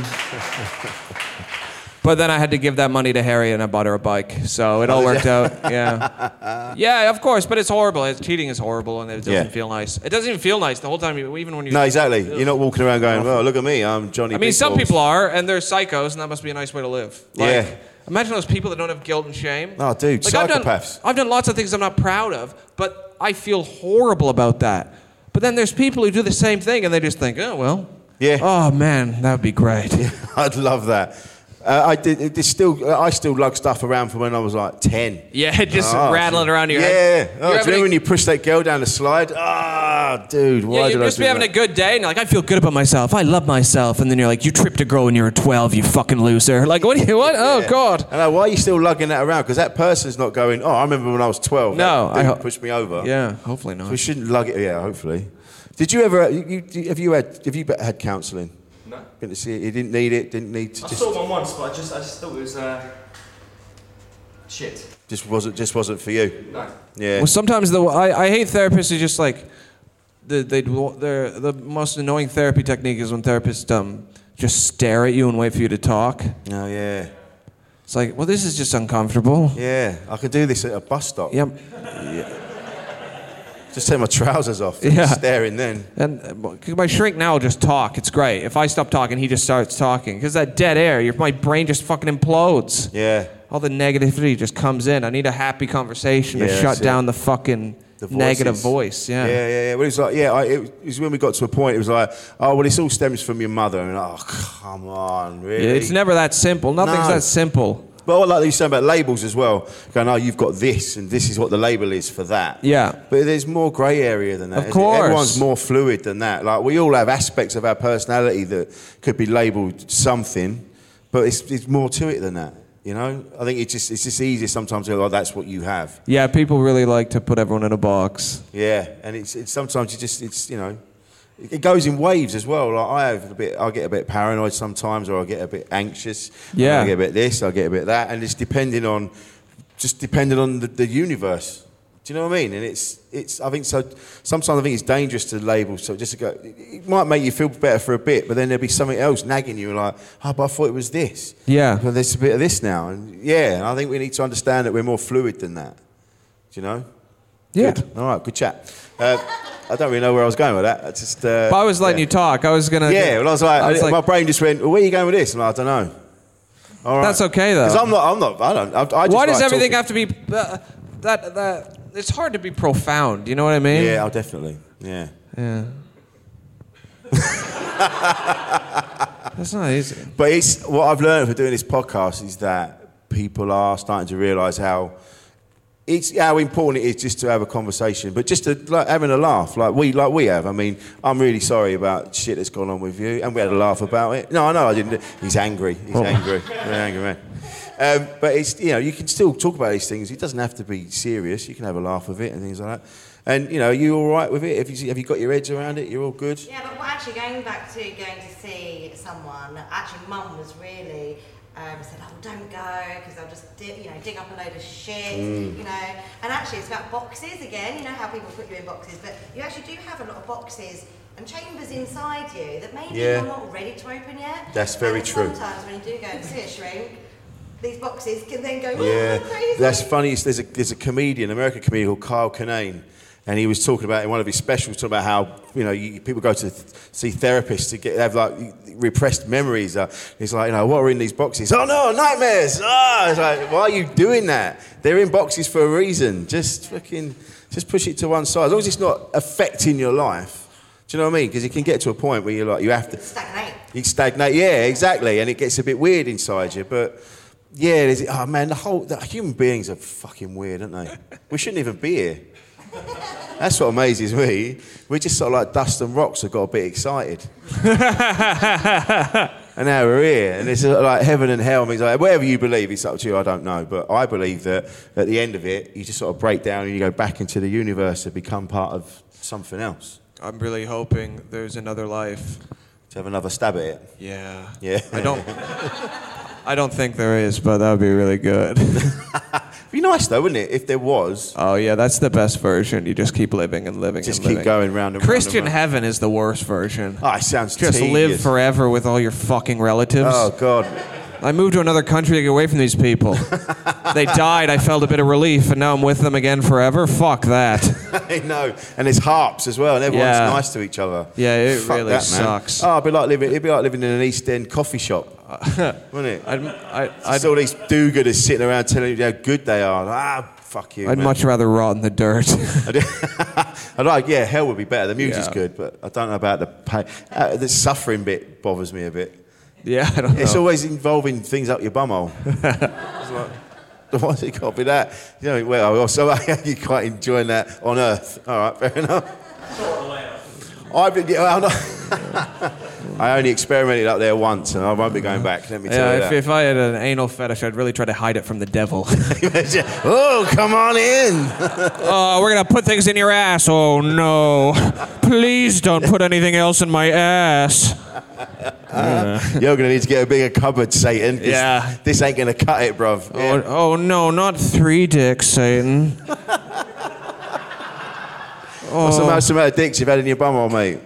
but then I had to give that money to Harry, and I bought her a bike, so it all worked out. Yeah, yeah, of course, but it's horrible. It's, cheating is horrible, and it doesn't Yeah. feel nice. It doesn't even feel nice the whole time, even when you. No, exactly. You're not walking around going, "Oh, look at me, I'm Johnny." I mean, Big some Balls." people are, and they're psychos, and that must be a nice way to live. Like, Yeah. Imagine those people that don't have guilt and shame. Oh, dude, Like, I've done, psychopaths. I've done lots of things I'm not proud of, but I feel horrible about that. But then there's people who do the same thing, and they just think, oh, well. Yeah. Oh, man, that would be great. Yeah, I'd love that. Uh, I did. It, it's still. I still lug stuff around from when I was like ten. Yeah, just Oh, rattling around your yeah. head. Yeah. Oh, do you remember when you pushed that girl down the slide? Ah, dude, why Yeah, did you'd I just do be having that? a good day, and you're like, I feel good about myself. I love myself. And then you're like, you tripped a girl when you were twelve, you fucking loser. Like, what? Do you, what? Oh, Yeah. God. I know, why are you still lugging that around? Because that person's not going, oh, I remember when I was twelve. No, that I dude ho- pushed me over. Yeah, hopefully not. So we shouldn't lug it. Yeah, hopefully. Did you ever? You, you, have you had? Have you had counselling? No. Been to see it? You didn't need it. Didn't need to. I Just, saw one once, but I just, I just thought it was uh, shit. just wasn't. Just wasn't for you. No. Yeah. Well, sometimes the I, I hate therapists who just like the they they're the most annoying therapy technique is when therapists um just stare at you and wait for you to talk. Oh yeah. It's like, well, this is just uncomfortable. Yeah. I could do this at a bus stop. Yep. Just take my trousers off. Yeah. Staring then. And uh, my shrink now will just talk. It's great. If I stop talking, he just starts talking. Because that dead air, your, my brain just fucking implodes. Yeah. All the negativity just comes in. I need a happy conversation Yeah, to that's shut it. down the fucking The negative voices. voice. Yeah. Yeah, yeah, yeah. Well, it was like, yeah, I, it was when we got to a point, it was like, oh, well, this all stems from your mother. And oh, come on, really? Yeah, it's never that simple. Nothing's No. that simple. But I like that you saying about labels as well. Going, oh, you've got this, and this is what the label is for that. Yeah. But there's more grey area than that. Of isn't it? course. Everyone's more fluid than that. Like, we all have aspects of our personality that could be labelled something, but it's, it's more to it than that. You know? I think it's just, it's just easier sometimes to go, oh, that's what you have. Yeah, people really like to put everyone in a box. Yeah, and it's, it's sometimes you just, it's, you know, it goes in waves as well. Like I have a bit, I get a bit paranoid sometimes, or I get a bit anxious. Yeah. I get a bit this, I get a bit that, and it's depending on, just depending on the, the universe. Do you know what I mean? And it's, it's. I think so. Sometimes I think it's dangerous to label. So just to go, it might make you feel better for a bit, but then there'll be something else nagging you, like, oh, but I thought it was this. Yeah. Well, there's a bit of this now, and yeah, and I think we need to understand that we're more fluid than that. Do you know? Yeah. Good. All right, good chat. Uh, I don't really know where I was going with that. I just. Uh, But I was letting yeah. you talk. I was gonna. Yeah, well, I was like, I was I- like- my brain just went, well, where are you going with this? And I, I don't know. All right. That's okay though. Because I'm not, I'm not, I don't. I, I just Why does like everything talking. have to be uh, that that? It's hard to be profound. You know what I mean? Yeah, oh, definitely. Yeah. Yeah. That's not easy. But it's what I've learned for doing this podcast is that people are starting to realise how it's how important it is just to have a conversation, but just to, like having a laugh, like we like we have. I mean, I'm really sorry about shit that's gone on with you, and we had a laugh about it. No, I know I didn't. He's angry. He's oh. angry. He's an angry man. Um, but it's you know you can still talk about these things. It doesn't have to be serious. You can have a laugh with it and things like that. And you know, are you all right with it? Have you have you got your heads around it? You're all good. Yeah, but well, actually, going back to going to see someone, actually, Mum was really. Um, said, oh, don't go, because they'll just di- you know, dig up a load of shit, mm. you know. And actually, it's about boxes again. You know how people put you in boxes, but you actually do have a lot of boxes and chambers inside you that maybe yeah. you're not ready to open yet. That's very and true. Sometimes when you do go and see a shrink, these boxes can then go, yeah. oh, crazy. That's funny. There's a there's a comedian, American comedian called Kyle Kinane. And he was talking about in one of his specials, talking about how you know you, people go to th- see therapists to get have like repressed memories. Uh, he's like, you know, what are in these boxes? Oh no, nightmares! Ah, it's like, why are you doing that? They're in boxes for a reason. Just fucking, just push it to one side. As long as it's not affecting your life. Do you know what I mean? Because it can get to a point where you're like, you have to stagnate. You stagnate, yeah, exactly, and it gets a bit weird inside you. But yeah, there's, oh man, the whole the human beings are fucking weird, aren't they? We shouldn't even be here. That's what amazes me. We just sort of like dust and rocks have got a bit excited. And now we're here. And it's like heaven and hell. I mean, like, whatever you believe, it's up to you, I don't know. But I believe that at the end of it, you just sort of break down and you go back into the universe to become part of something else. I'm really hoping there's another life. To have another stab at it? Yeah. Yeah. I don't... I don't think there is, but that would be really good. It'd be nice though, wouldn't it, if there was? Oh yeah, that's the best version. You just keep living and living just and living. Just keep going round and Christian round and round. heaven is the worst version. Oh, it sounds Just tedious. live forever with all your fucking relatives. Oh, God. I moved to another country to get away from these people. They died, I felt a bit of relief, and now I'm with them again forever? Fuck that. I know. And there's harps as well, and everyone's yeah. nice to each other. Yeah, it Fuck really that, sucks. Oh, it'd be like living, it'd be like living in an East End coffee shop. Wouldn't it? I'd, I, I'd, all these do-gooders sitting around telling you how good they are. Ah, fuck you, I'd man. much rather rot in the dirt. I'd like, yeah, hell would be better. The music's yeah. good, but I don't know about the pain. Uh, the suffering bit bothers me a bit. Yeah, I don't know. It's always involving things up your bumhole. It's like, why's it got to be that? You know, well, so you're quite enjoying that on Earth. All right, fair enough. I've been, yeah, I'm not I only experimented up there once, and I won't be going back. Let me tell yeah, you if, that. if I had an anal fetish, I'd really try to hide it from the devil. Oh, come on in. Oh, we're gonna put things in your ass. Oh no! Please don't put anything else in my ass. Uh, you're going to need to get a bigger cupboard, Satan. Yeah. This ain't going to cut it, bruv. Oh, Yeah. oh no, not three dicks, Satan. Oh. What's the most amount of dicks you've had in your bumhole, mate?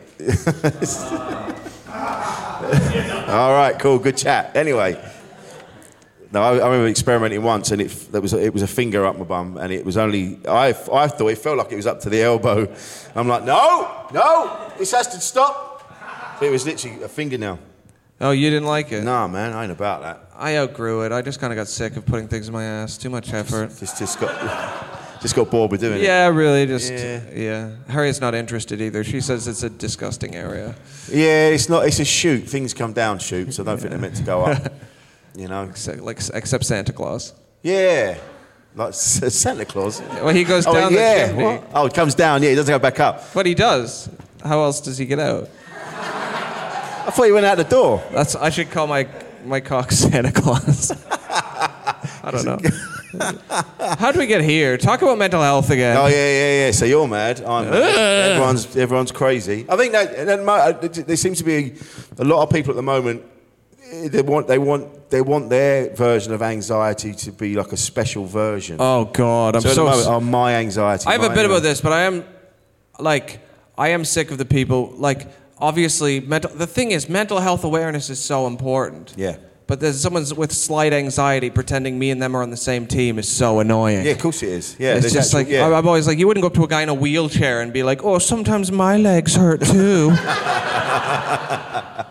All right, cool, good chat. Anyway, no, I, I remember experimenting once, and it that was it was a finger up my bum, and it was only I I thought it felt like it was up to the elbow. I'm like, no, no, this has to stop. But it was literally a fingernail. Oh, you didn't like it? Nah, man, I ain't about that. I outgrew it. I just kind of got sick of putting things in my ass. Too much effort. Just, just got, just got bored with doing yeah, it. really, just Yeah. yeah. Harriet's not interested either. She says it's a disgusting area. Yeah, it's not. It's a shoot. Things come down shoots. I don't think they're meant to go up. You know, except, like except Santa Claus. Yeah, like Santa Claus. Well, he goes oh, down yeah. the chimney. What? Oh, it comes down. Yeah, he doesn't go back up. But he does. How else does he get out? I thought he went out the door. That's. I should call my my cock Santa Claus. I don't know. How do we get here? Talk about mental health again. Oh yeah, yeah, yeah. So you're mad. I'm mad. Everyone's everyone's crazy. I think that, that there seems to be a lot of people at the moment. They want they want they want their version of anxiety to be like a special version. Oh God, I'm so. At so the moment, oh, my anxiety. I have my a bit anxiety. about this, but I am like I am sick of the people like. Obviously, mental, the thing is, mental health awareness is so important. Yeah. But there's someone with slight anxiety pretending me and them are on the same team is so annoying. Yeah, of course it is. Yeah, it's there's just actual- like, yeah. I'm always like, you wouldn't go up to a guy in a wheelchair and be like, oh, sometimes my legs hurt too.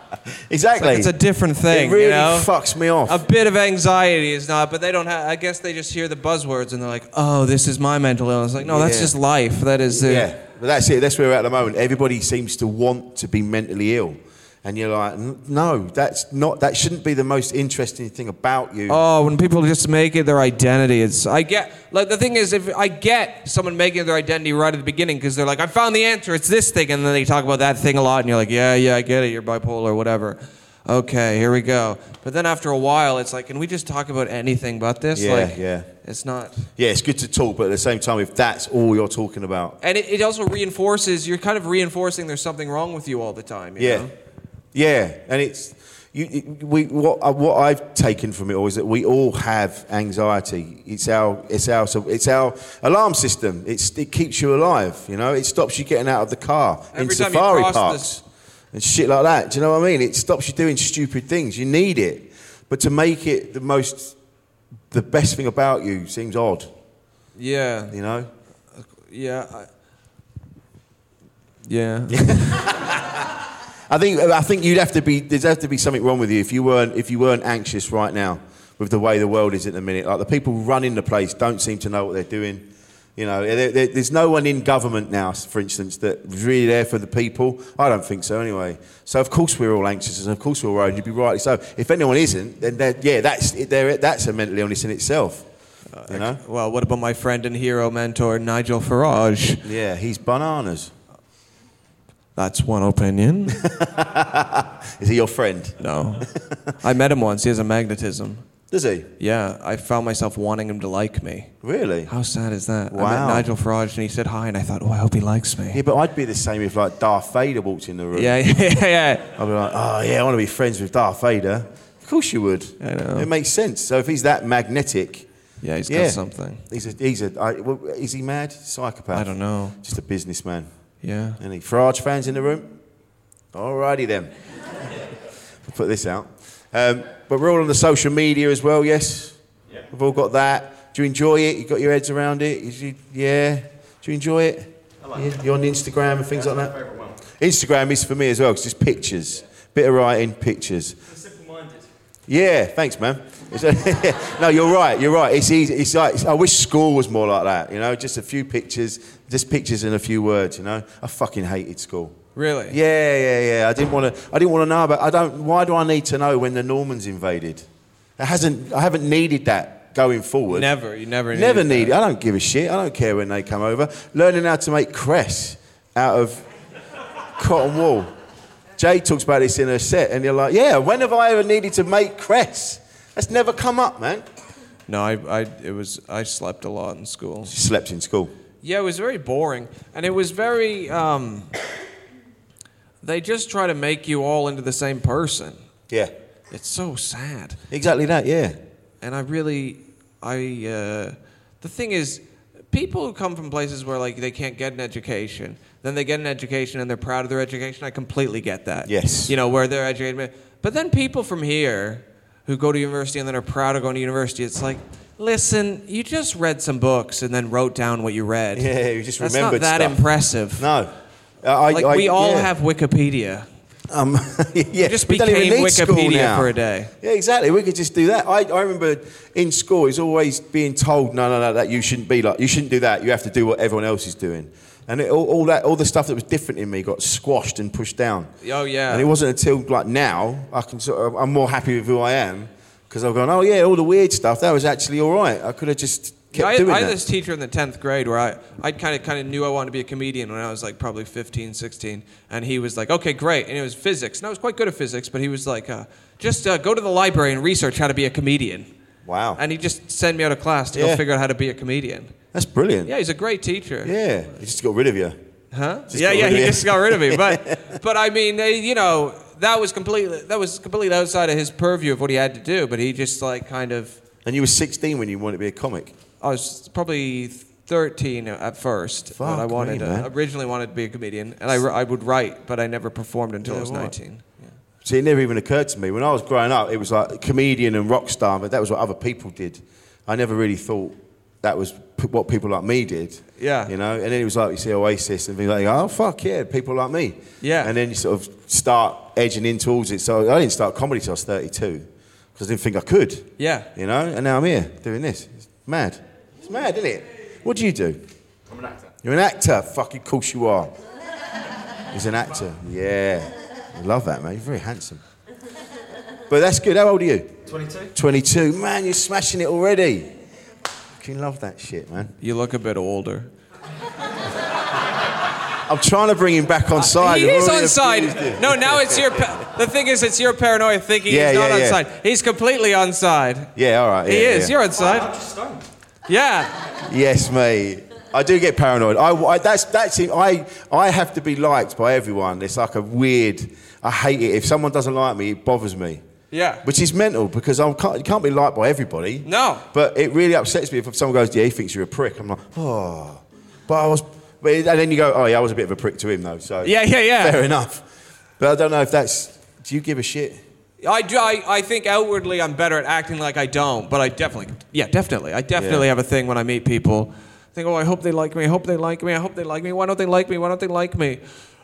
Exactly. It's, like it's a different thing. It really you know? fucks me off. A bit of anxiety is not, but they don't have. I guess they just hear the buzzwords and they're like, "Oh, this is my mental illness." Like, no, that's Yeah. just life. That is. Uh, Yeah, but that's it. That's where we're at the moment. Everybody seems to want to be mentally ill, and you're like, "N- no, that's not. That shouldn't be the most interesting thing about you. Oh, when people just make it their identity, it's. I get. Like the thing is, if I get someone making it their identity right at the beginning because they're like, "I found the answer. It's this thing," and then they talk about that thing a lot, and you're like, "Yeah, yeah, I get it. You're bipolar, whatever." Okay, here we go. But then after a while, it's like, can we just talk about anything but this? Yeah, like, yeah. It's not. Yeah, it's good to talk, but at the same time, if that's all you're talking about, And it, it also reinforces. You're kind of reinforcing there's something wrong with you all the time. You yeah, know? yeah, and it's you. It, we what uh, what I've taken from it all is that we all have anxiety. It's our it's our so it's our alarm system. It's it keeps you alive. You know, it stops you getting out of the car Every in time you safari cross parks. this- And shit like that. Do you know what I mean? It stops you doing stupid things. You need it. But to make it the most, the best thing about you seems odd. Yeah. You know? Yeah. I, yeah. I think I think you'd have to be there's have to be something wrong with you if you weren't if you weren't anxious right now with the way the world is at the minute. Like the people running the place don't seem to know what they're doing. You know, there, there, there's no one in government now, for instance, that's really there for the people. I don't think so, anyway. So of course we're all anxious, and of course we're all worried. You'd be rightly so. If anyone isn't, then yeah, that's that's a mental illness in itself. You know. Well, what about my friend and hero mentor Nigel Farage? Yeah, he's bananas. That's one opinion. Is he your friend? No. I met him once. He has a magnetism. Does he? Yeah, I found myself wanting him to like me. Really? How sad is that? I Wow. met Nigel Farage and he said hi, and I thought, oh, I hope he likes me. Yeah, but I'd be the same if like Darth Vader walked in the room. Yeah, yeah, yeah. I'd be like, oh yeah, I want to be friends with Darth Vader. Of course you would. I know. It makes sense. So if he's that magnetic, Yeah, he's yeah, got something. He's a he's a I, well, is he mad? Psychopath? I don't know. Just a businessman. Yeah. Any Farage fans in the room? Alrighty then. We'll put this out. Um, but we're all on the social media as well, yes? Yeah. We've all got that. Do you enjoy it? You got your heads around it? Is you, yeah? Do you enjoy it? I like yeah? it. You're on Instagram and things Yeah, like that's that? my favourite one. Instagram is for me as well, 'cause it's just pictures. Bit of writing, pictures. It's simple-minded. Yeah, thanks, man. It's- no, you're right. You're right. It's easy. It's like I wish school was more like that. You know, just a few pictures, just pictures and a few words. You know, I fucking hated school. Really? Yeah, yeah, yeah. I didn't want to. I didn't want to know about. I don't. Why do I need to know when the Normans invaded? It hasn't. I haven't needed that going forward. Never. You never. Never needed need it. that. I don't give a shit. I don't care when they come over. Learning how to make cress out of cotton wool. Jay talks about this in her set, and you're like, yeah. When have I ever needed to make cress? That's never come up, man. No, I, I, it was. I slept a lot in school. You slept in school. Yeah, it was very boring, and it was very. Um, they just try to make you all into the same person. Yeah. It's so sad. Exactly that. Yeah. And I really, I. Uh, the thing is, people who come from places where like they can't get an education, then they get an education and they're proud of their education. I completely get that. Yes. You know where they're educated, but then people from here who go to university and then are proud of going to university, it's like, listen, you just read some books and then wrote down what you read. Yeah, you just That's remembered not that stuff. impressive. No. I, like I, we all yeah. have Wikipedia. Um, yeah, just we don't even became need school Wikipedia now. for a day. Yeah, exactly. We could just do that. I, I remember in school, it's always being told, no, no, no, that you shouldn't be like, you shouldn't do that. You have to do what everyone else is doing. And it, all, all that, all the stuff that was different in me got squashed and pushed down. Oh yeah. And it wasn't until like now I can sort of, I'm more happy with who I am because I've gone, oh yeah, all the weird stuff that was actually all right. I could have just kept Yeah, I, doing I had that. this teacher in the tenth grade where I, I kind of kind of knew I wanted to be a comedian when I was like probably fifteen, sixteen. And he was like, okay, great. And it was physics. And I was quite good at physics, but he was like, uh, just uh, go to the library and research how to be a comedian. Wow. And he just sent me out of class to Yeah. go figure out how to be a comedian. That's brilliant. Yeah, he's a great teacher. Yeah, he just got rid of you. Huh? Just yeah, got yeah, rid of he you. just got rid of me. But but I mean, they, you know, that was completely that was completely outside of his purview of what he had to do. But he just like kind of. And you were sixteen when you wanted to be a comic. I was probably thirteen at first. Fuck when I wanted me, to, man. originally wanted to be a comedian, and I, I would write, but I never performed until Yeah, I was right. nineteen. See, it never even occurred to me. When I was growing up, it was like comedian and rock star, but that was what other people did. I never really thought that was p- what people like me did. Yeah. You know, and then it was like you see Oasis and be like, oh fuck yeah, people like me. Yeah. And then you sort of start edging in towards it. So I didn't start comedy till I was thirty-two because I didn't think I could. Yeah. You know, and now I'm here doing this. It's mad. It's mad, isn't it? What do you do? I'm an actor. You're an actor. Fucking course you are. He's an actor. Yeah. I love that, man. You're very handsome. But that's good. How old are you? twenty-two. twenty-two. Man, you're smashing it already. Fucking love that shit, man. You look a bit older. I'm trying to bring him back on side. He I've is already on side. abused him. No, now it's your... Pa- the thing is, it's your paranoia thinking Yeah, he's not yeah, on yeah. side. He's completely on side. Yeah, all right. Yeah, he is. yeah. You're on side. I'm just stoned. Yeah. Yes, mate. I do get paranoid. I, I, that's, that's it. I, I have to be liked by everyone. It's like a weird... I hate it. If someone doesn't like me, it bothers me. Yeah. Which is mental because I can't, you can't be liked by everybody. No. But it really upsets me if someone goes, yeah, he thinks you're a prick. I'm like, oh. But I was... But, and then you go, oh, yeah, I was a bit of a prick to him, though. So Yeah, yeah, yeah. fair enough. But I don't know if that's... Do you give a shit? I, do, I, I think outwardly I'm better at acting like I don't, but I definitely... Yeah, definitely. I definitely Yeah. have a thing when I meet people. I think, oh, I hope they like me. I hope they like me. I hope they like me. Why don't they like me? Why don't they like me?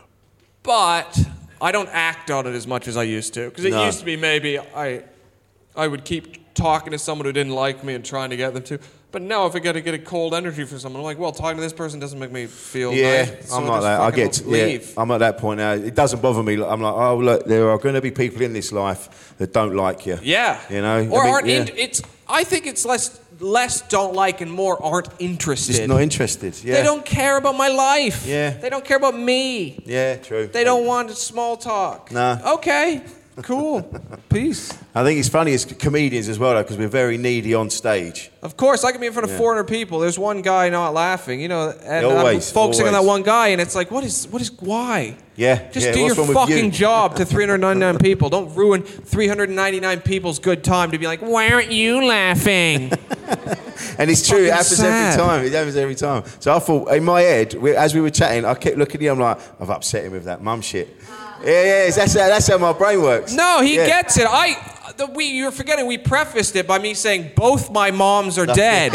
But I don't act on it as much as I used to. Because it No. used to be maybe I I would keep talking to someone who didn't like me and trying to get them to. But now if I get to get a cold energy from someone, I'm like, well, talking to this person doesn't make me feel Yeah, nice. So I'm I like just that. I fucking get... To, leave. yeah, I'm at that point now. It doesn't bother me. I'm like, oh, look, there are going to be people in this life that don't like you. Yeah. You know? Or I mean, aren't... yeah. In, it's. I think it's less... Less don't like and more aren't interested. Just not interested, yeah. They don't care about my life. Yeah. They don't care about me. Yeah, true. They don't want small talk. Nah. Okay. Cool. Peace. I think it's funny as comedians as well, though, because we're very needy on stage. Of course, I can be in front of Yeah. four hundred people. There's one guy not laughing, you know, and Always, I'm focusing on that always. one guy, and it's like, what is, what is, why? Yeah. Just yeah, do what's your wrong with fucking you? job to three hundred ninety-nine people. Don't ruin three hundred ninety-nine people's good time to be like, why aren't you laughing? And it's true, it fucking happens sad. every time. It happens every time. So I thought, in my head, we, as we were chatting, I kept looking at you, I'm like, I've upset him with that mum shit. Yeah, yeah, that's how, that's how my brain works. No, he Yeah. gets it. I, the, we, you're forgetting, we prefaced it by me saying both my moms are dead.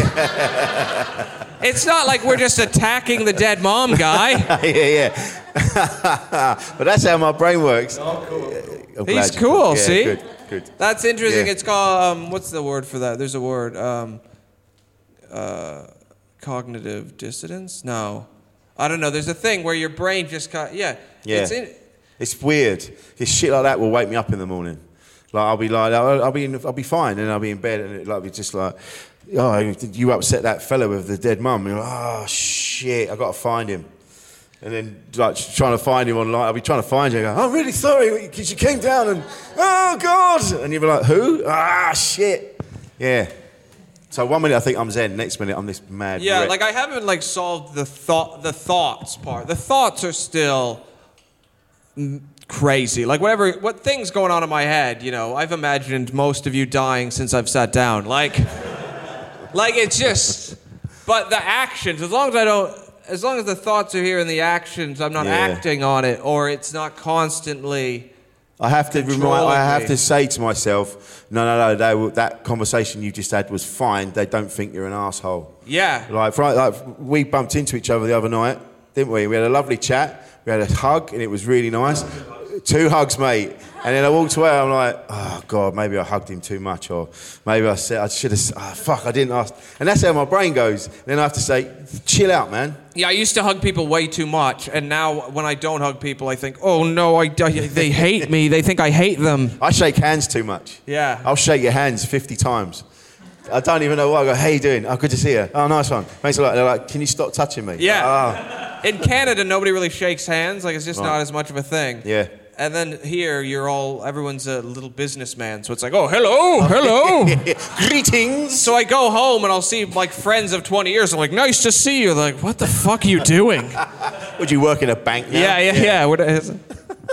It's not like we're just attacking the dead mom guy. yeah, yeah. But that's how my brain works. Oh, cool. He's cool, yeah, see? Good, good. That's interesting. Yeah. It's called, um, what's the word for that? There's a word. Um, uh, cognitive dissonance? No. I don't know. There's a thing where your brain just, ca- yeah. Yeah. It's in, It's weird. This shit like that will wake me up in the morning. Like I'll be like, I'll, I'll be, in, I'll be fine, and I'll be in bed, and it like be just like, oh, you upset that fella with the dead mum. You're like, oh shit, I got to find him. And then like trying to find him online, I'll be trying to find you. And go, I'm really sorry because you came down and oh god, and you'll be like, who? Ah shit. Yeah. So one minute I think I'm zen, next minute I'm this mad. yeah, wreck. like I haven't like solved the thought, the thoughts part. The thoughts are still mm, crazy. Like whatever, what things going on in my head, you know, I've imagined most of you dying since I've sat down. Like, like it's just, but the actions, as long as I don't, as long as the thoughts are here and the actions, I'm not Yeah. acting on it, or it's not constantly. I have to remind, controlling I have me. to say to myself, no, no, no, they, will- that conversation you just had was fine. They don't think you're an asshole. Yeah. Like, for, like, we bumped into each other the other night, didn't we? We had a lovely chat. We had a hug, and it was really nice. Two hugs, mate. And then I walked away. I'm like, oh god, maybe I hugged him too much, or maybe I said I should have. Oh, fuck, I didn't ask. And that's how my brain goes. Then I have to say, chill out, man. Yeah, I used to hug people way too much, and now when I don't hug people, I think, oh no, I, I- they hate me. They think I hate them. I shake hands too much. Yeah. I'll shake your hands fifty times. I don't even know why. I go, how you doing? Oh, good to see you. Oh, nice one. Thanks a lot. They're like, can you stop touching me? Yeah. Oh. In Canada, nobody really shakes hands. Like, it's just Right. not as much of a thing. Yeah. And then here, you're all, everyone's a little businessman. So it's like, oh, hello, hello. Greetings. So I go home and I'll see, like, friends of twenty years. I'm like, nice to see you. They're like, what the fuck are you doing? Would you work in a bank now? yeah, yeah, yeah. What is it?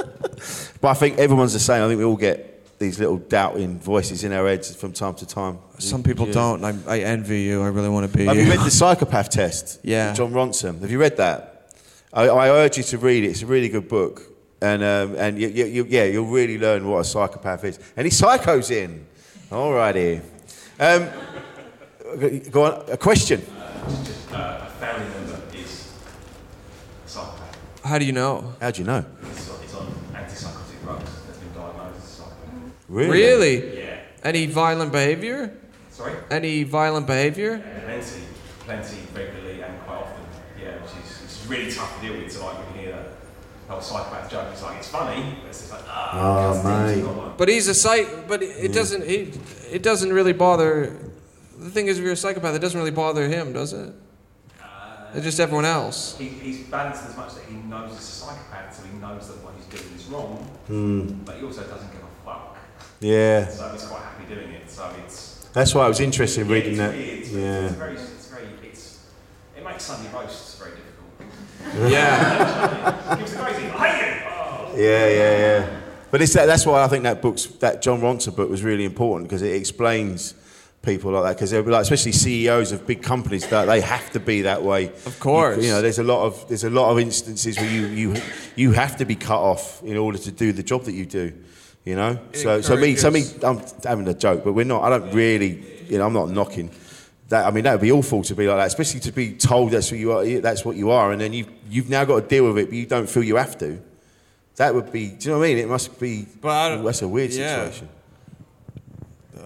But I think everyone's the same. I think we all get these little doubting voices in our heads from time to time. Some people Yeah. don't. And I, I envy you. I really want to be Have you. you read The Psychopath Test? Yeah. John Ronson. Have you read that? I, I urge you to read it. It's a really good book. And um, and you, you, you, yeah, you'll really learn what a psychopath is. And he psychos in. All righty. Um, go on. A question. it's just uh, a family member is a psychopath. How do you know? How do you know? It's, it's on antipsychotic drugs. Has been diagnosed as a psychopath. Really? Really? Yeah. Any violent behaviour? Sorry? Any violent behaviour? Yeah, plenty, plenty, regularly and quite often. Yeah, which is it's really tough to deal with. So like when you hear that whole psychopath joke, it's like it's funny, but it's just like ah. Oh, mate. But he's a psych. But it, it doesn't. It, it doesn't really bother. The thing is, if you're a psychopath, it doesn't really bother him, does it? Uh, It's just everyone else. He, he's balanced as much that he knows he's a psychopath, so he knows that what he's doing is wrong. Mm. But he also doesn't give a fuck. Yeah. So he's quite happy doing it. So it's. That's why I was interested in yeah, reading it's that. Weird. It's, yeah. It's very. It's very. It's. It makes Sunday roasts very difficult. Yeah. Gives the crazy. I hate it. Oh. Yeah, yeah, yeah. But it's that, that's why I think that book's that John Ronson book was really important because it explains people like that because they'll be like, especially C E Os of big companies, that they have to be that way. Of course. You, you know, there's a lot of there's a lot of instances where you you you have to be cut off in order to do the job that you do. You know, It so so me so me encourages- I'm having a joke, but we're not. I don't really, you know, I'm not knocking. That, I mean, that would be awful to be like that, especially to be told that's what you are. That's what you are, and then you've you've now got to deal with it, but you don't feel you have to. That would be. Do you know what I mean? It must be. But I don't- that's a weird yeah. situation. Uh,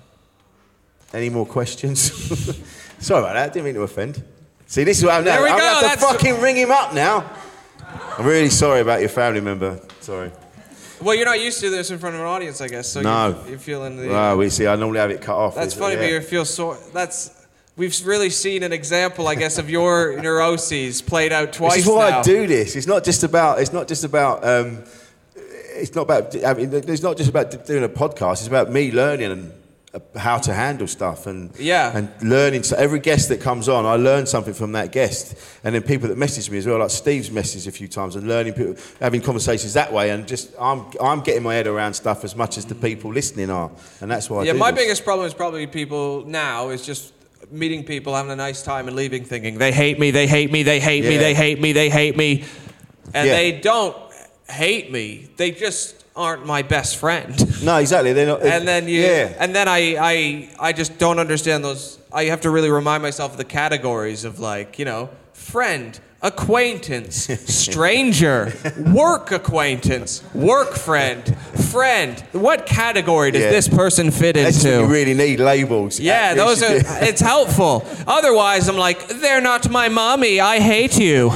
any more questions? Sorry about that. Didn't mean to offend. See, this is what I'm now. There we I'm go, gonna have to that's- fucking ring him up now. I'm really sorry about your family member. Sorry. Well, you're not used to this in front of an audience, I guess. So No. you're, you're feeling the. Well, we see. I normally have it cut off. That's Is- funny, yeah. but you feel so. That's. We've really seen an example, I guess, of your neuroses played out twice This is why now. I do this. It's not just about. It's not just about. Um, it's not about. I mean, it's not just about doing a podcast. It's about me learning and uh, how to handle stuff and Yeah. and learning. So every guest that comes on, I learn something from that guest, and then people that message me as well, like Steve's messaged a few times, and learning people, having conversations that way, and just I'm I'm getting my head around stuff as much as the people listening are, and that's why. I Yeah, do my this. biggest problem is probably people now is just meeting people, having a nice time, and leaving thinking they hate me, they hate me, they hate me, Yeah. they hate me, they hate me, and Yeah. they don't hate me. They just aren't my best friend. No, exactly. They're not. And then you, Yeah. and then I, I, I just don't understand those. I have to really remind myself of the categories of like, you know, friend, acquaintance, stranger, work acquaintance, work friend, friend. What category does Yeah. this person fit That's into? what you really need labels. Yeah, Actually, those are. should do- It's helpful. Otherwise, I'm like, they're not my mommy. I hate you.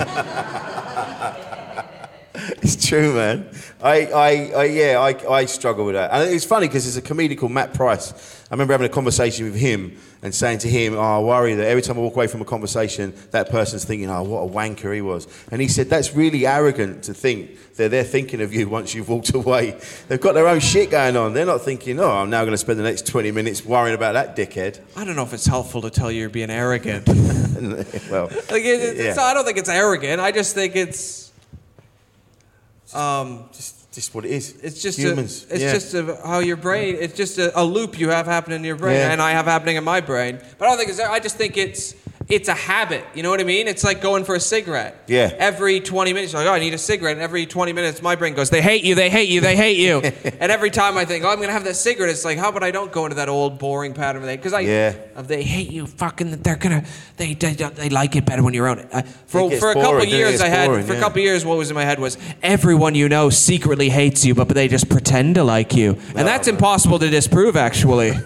It's true, man. I, I, I yeah, I, I struggle with that. And it's funny because there's a comedian called Matt Price. I remember having a conversation with him and saying to him, oh, I worry that every time I walk away from a conversation, that person's thinking, oh, what a wanker he was. And he said, that's really arrogant to think that they're thinking of you once you've walked away. They've got their own shit going on. They're not thinking, oh, I'm now going to spend the next twenty minutes worrying about that dickhead. I don't know if it's helpful to tell you you're being arrogant. Well, Like, it, it's, yeah. I don't think it's arrogant. I just think it's. Um, just, just what it is. It's just humans. A, it's yeah. just a, how your brain. It's just a, a loop you have happening in your brain, Yeah. and I have happening in my brain. But I don't think it's. I just think it's. It's a habit. You know what I mean? It's like going for a cigarette. Yeah. Every twenty minutes, you're like, oh, I need a cigarette. And every twenty minutes, my brain goes, they hate you, they hate you, they hate you. And every time I think, oh, I'm going to have that cigarette, it's like, how about I don't go into that old boring pattern? Because I, Yeah. of they hate you, fucking, they're going to, they, they they like it better when you're around it. I, for It gets for a boring, couple doesn't it? years, It's I had, boring, for a yeah. couple years, what was in my head was, everyone you know secretly hates you, but they just pretend to like you. And that's impossible to disprove, actually.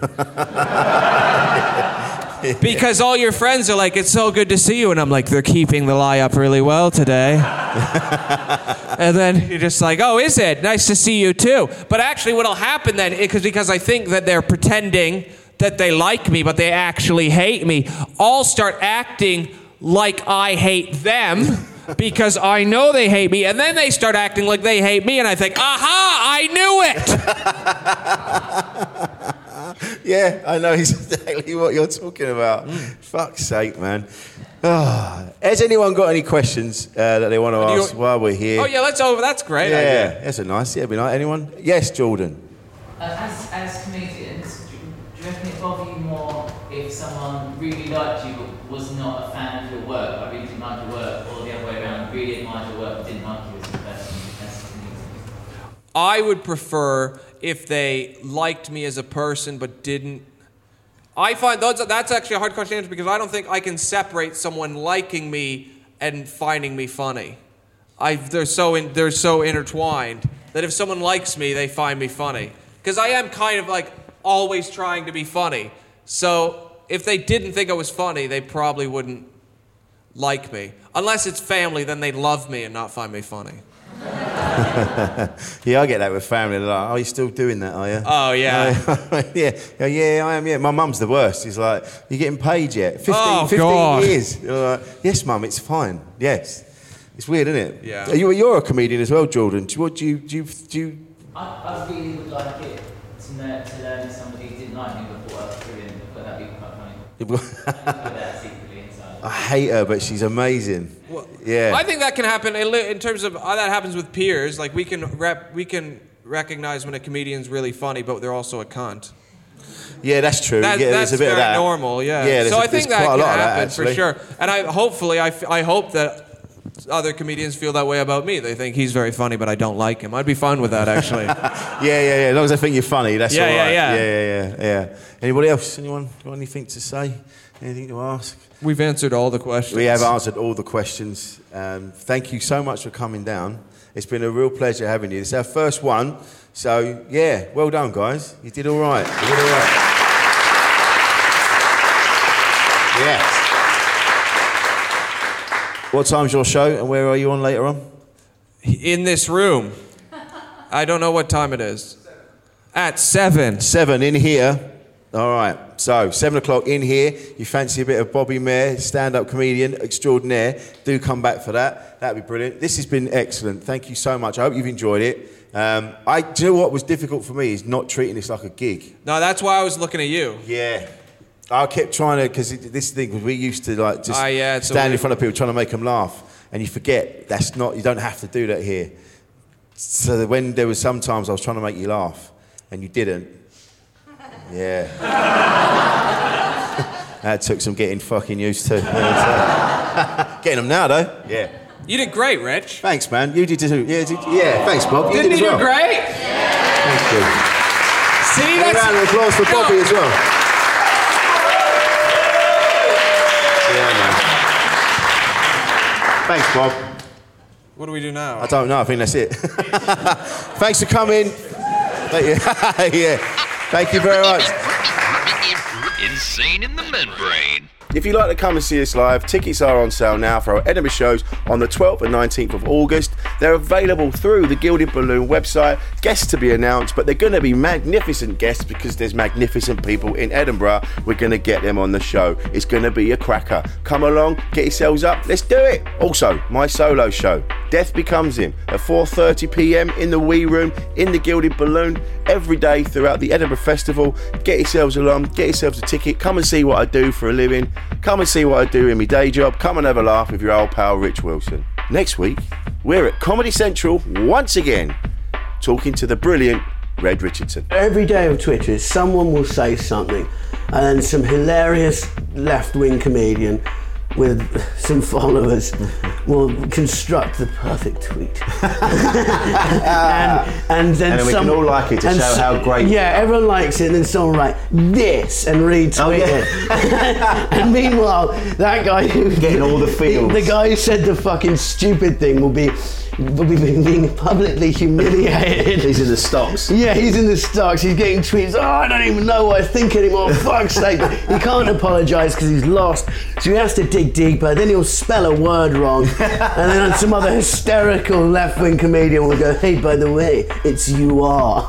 Because all your friends are like, it's so good to see you. And I'm like, they're keeping the lie up really well today. And then you're just like, oh, is it? Nice to see you too. But actually what'll happen then, because because I think that they're pretending that they like me, but they actually hate me, I'll start acting like I hate them because I know they hate me. And then they start acting like they hate me. And I think, aha, I knew it. Yeah, I know exactly what you're talking about. Fuck's sake, man. Oh. Has anyone got any questions uh, that they want to Do you- ask while we're here? Oh, yeah, let's over. That's great. Yeah, idea. that's a nice. Yeah, be nice. Anyone? Yes, Jordan. Uh, as, as comedians, do you reckon it bother you more if someone really liked you but was not a fan of your work, like really didn't like your work, or the other way around, really admired your work but didn't like you as a person, as a comedian? I would prefer if they liked me as a person but didn't. I find those, that's actually a hard question to answer because I don't think I can separate someone liking me and finding me funny. I they're so in, they're so intertwined that if someone likes me, they find me funny. Because I am kind of like always trying to be funny. So if they didn't think I was funny, they probably wouldn't like me. Unless it's family, then they'd love me and not find me funny. Yeah, I get that with family. They're like, oh, you're still doing that, are you? Oh, yeah. yeah, yeah, yeah, I am, yeah. My mum's the worst. She's like, you getting paid yet? fifteen, Oh, fifteen God. years. You're like, yes, mum, it's fine. Yes. It's weird, isn't it? Yeah. Are you, you're a comedian as well, Jordan. Do you, what do you... Do you, do you... I, I really would like it to, know, to learn somebody who didn't like me before I was brilliant, but that'd be quite funny. I put that secretly inside. I hate her, but she's amazing. Well, yeah. I think that can happen in, li- in terms of uh, that happens with peers. Like we can rep, we can recognize when a comedian's really funny, but they're also a cunt. Yeah, that's true. That, yeah, that's there's a bit very of that. normal. Yeah. Yeah. So a, I think that quite can a lot happen of that, for sure. And I hopefully I, f- I hope that other comedians feel that way about me. They think he's very funny, but I don't like him. I'd be fine with that actually. yeah, yeah, yeah. As long as I think you're funny, that's Yeah, all yeah, right. yeah. yeah, yeah, yeah, yeah. Anybody else? Anyone got anything to say? Anything to ask? We've answered all the questions. We have answered all the questions. Um, thank you so much for coming down. It's been a real pleasure having you. It's our first one, so yeah, well done, guys. You did all right. You did all right. Yes. What time's your show, and where are you on later on? In this room. I don't know what time it is. At seven. Seven in here. All right. So seven o'clock in here. You fancy a bit of Bobby Mayer, stand-up comedian extraordinaire? Do come back for that. That'd be brilliant. This has been excellent. Thank you so much. I hope you've enjoyed it. Um, I do you know what was difficult for me is not treating this like a gig. No, that's why I was looking at you. Yeah. I kept trying to, because this thing, because we used to like just Ah, yeah, stand a- in front of people trying to make them laugh, and you forget that's not, you don't have to do that here. So that when there was sometimes I was trying to make you laugh, and you didn't. Yeah. That took some getting fucking used to. Getting them now though. Yeah. You did great, Rich. Thanks, man. You did too. Yeah, did, yeah. Thanks, Bob. You Didn't did he as do well. great? Thank you. See, A that's... round of applause for Bobby as well. Yeah, man. Thanks, Bob. What do we do now? I don't know. I think that's it. Thanks for coming. Thank you. Yeah. Thank you very much. Insane in the Membrane. If you'd like to come and see us live, tickets are on sale now for our Edinburgh shows on the twelfth and nineteenth of August. They're available through the Gilded Balloon website. Guests to be announced, but they're going to be magnificent guests because there's magnificent people in Edinburgh. We're going to get them on the show. It's going to be a cracker. Come along, get yourselves up, let's do it. Also, my solo show, Death Becomes Him, at four thirty p.m. in the Wee Room, in the Gilded Balloon, every day throughout the Edinburgh Festival. Get yourselves along, get yourselves a ticket, come and see what I do for a living. Come and see what I do in my day job. Come and have a laugh with your old pal Rich Wilson. Next week, we're at Comedy Central once again, talking to the brilliant Red Richardson. Every day of Twitter, someone will say something, and then some hilarious left-wing comedian with some followers will construct the perfect tweet. and, and then, And then we some, can all like it to and show so- how great- Yeah, everyone likes it, and then someone will write this and retweet Oh, yeah. it. And meanwhile, that guy who Getting all the feels. the guy who said the fucking stupid thing will be will be being publicly humiliated. He's in the stocks. Yeah, he's in the stocks. He's getting tweets. Oh, I don't even know what I think anymore. Fuck's sake. He can't apologise because he's lost. So he has to dig deeper. Then he'll spell a word wrong. And then some other hysterical left-wing comedian will go, hey, by the way, it's you are.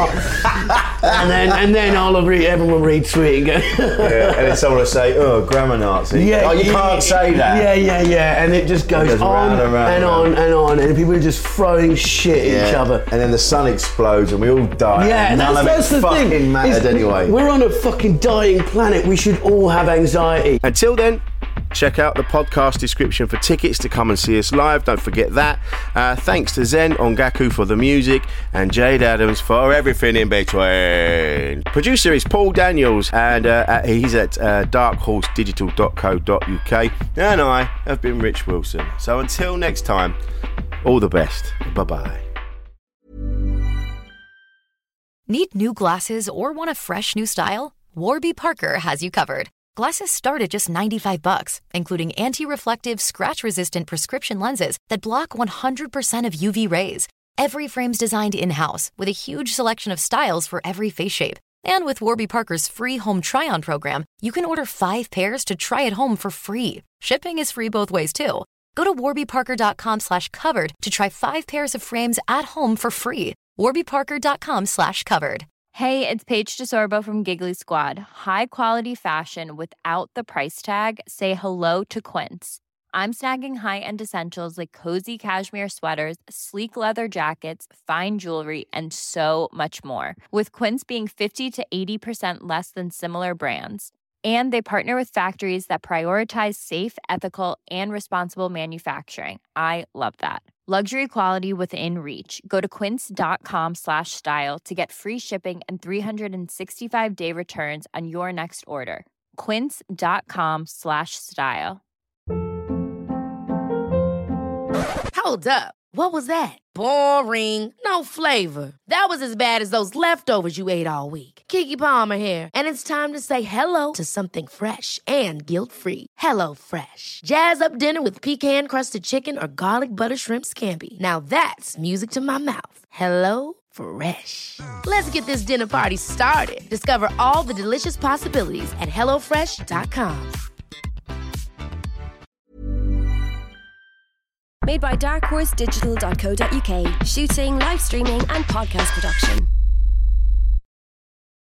and then and then all of re- everyone will retweet and go. Yeah, and then someone will say, oh, grammar Nazi. Yeah, oh, you yeah, can't say that. Yeah, yeah, yeah. And it just goes, It goes on round and round and and on round. and on. And people are just throwing shit at each other. And then the sun explodes and we all die. Yeah, and none that's, of that's it the fucking thing. mattered is anyway. We're on a fucking dying planet. We should all have anxiety. Until then, check out the podcast description for tickets to come and see us live. Don't forget that. Uh, thanks to Zen Ongaku for the music and Jade Adams for everything in between. Producer is Paul Daniels, and uh, at, he's at uh, dark horse digital dot co dot uk. And I have been Rich Wilson. So until next time, all the best. Bye-bye. Need new glasses or want a fresh new style? Warby Parker has you covered. Glasses start at just ninety-five bucks, including anti-reflective, scratch-resistant prescription lenses that block one hundred percent of U V rays. Every frame's designed in-house with a huge selection of styles for every face shape. And with Warby Parker's free home try-on program, you can order five pairs to try at home for free. Shipping is free both ways, too. Go to warbyparker.com slash covered to try five pairs of frames at home for free. warbyparker.com slash covered. Hey, it's Paige DeSorbo from Giggly Squad. High quality fashion without the price tag. Say hello to Quince. I'm snagging high-end essentials like cozy cashmere sweaters, sleek leather jackets, fine jewelry, and so much more. With Quince being fifty to eighty percent less than similar brands. And they partner with factories that prioritize safe, ethical, and responsible manufacturing. I love that. Luxury quality within reach. Go to quince.com slash style to get free shipping and three sixty-five day returns on your next order. Quince.com slash style. Hold up. What was that? Boring. No flavor. That was as bad as those leftovers you ate all week. Keke Palmer here, and it's time to say hello to something fresh and guilt-free. Hello Fresh. Jazz up dinner with pecan-crusted chicken or garlic butter shrimp scampi. Now that's music to my mouth. Hello Fresh. Let's get this dinner party started. Discover all the delicious possibilities at hello fresh dot com. Made by dark horse digital dot co dot uk. Shooting, live streaming and podcast production.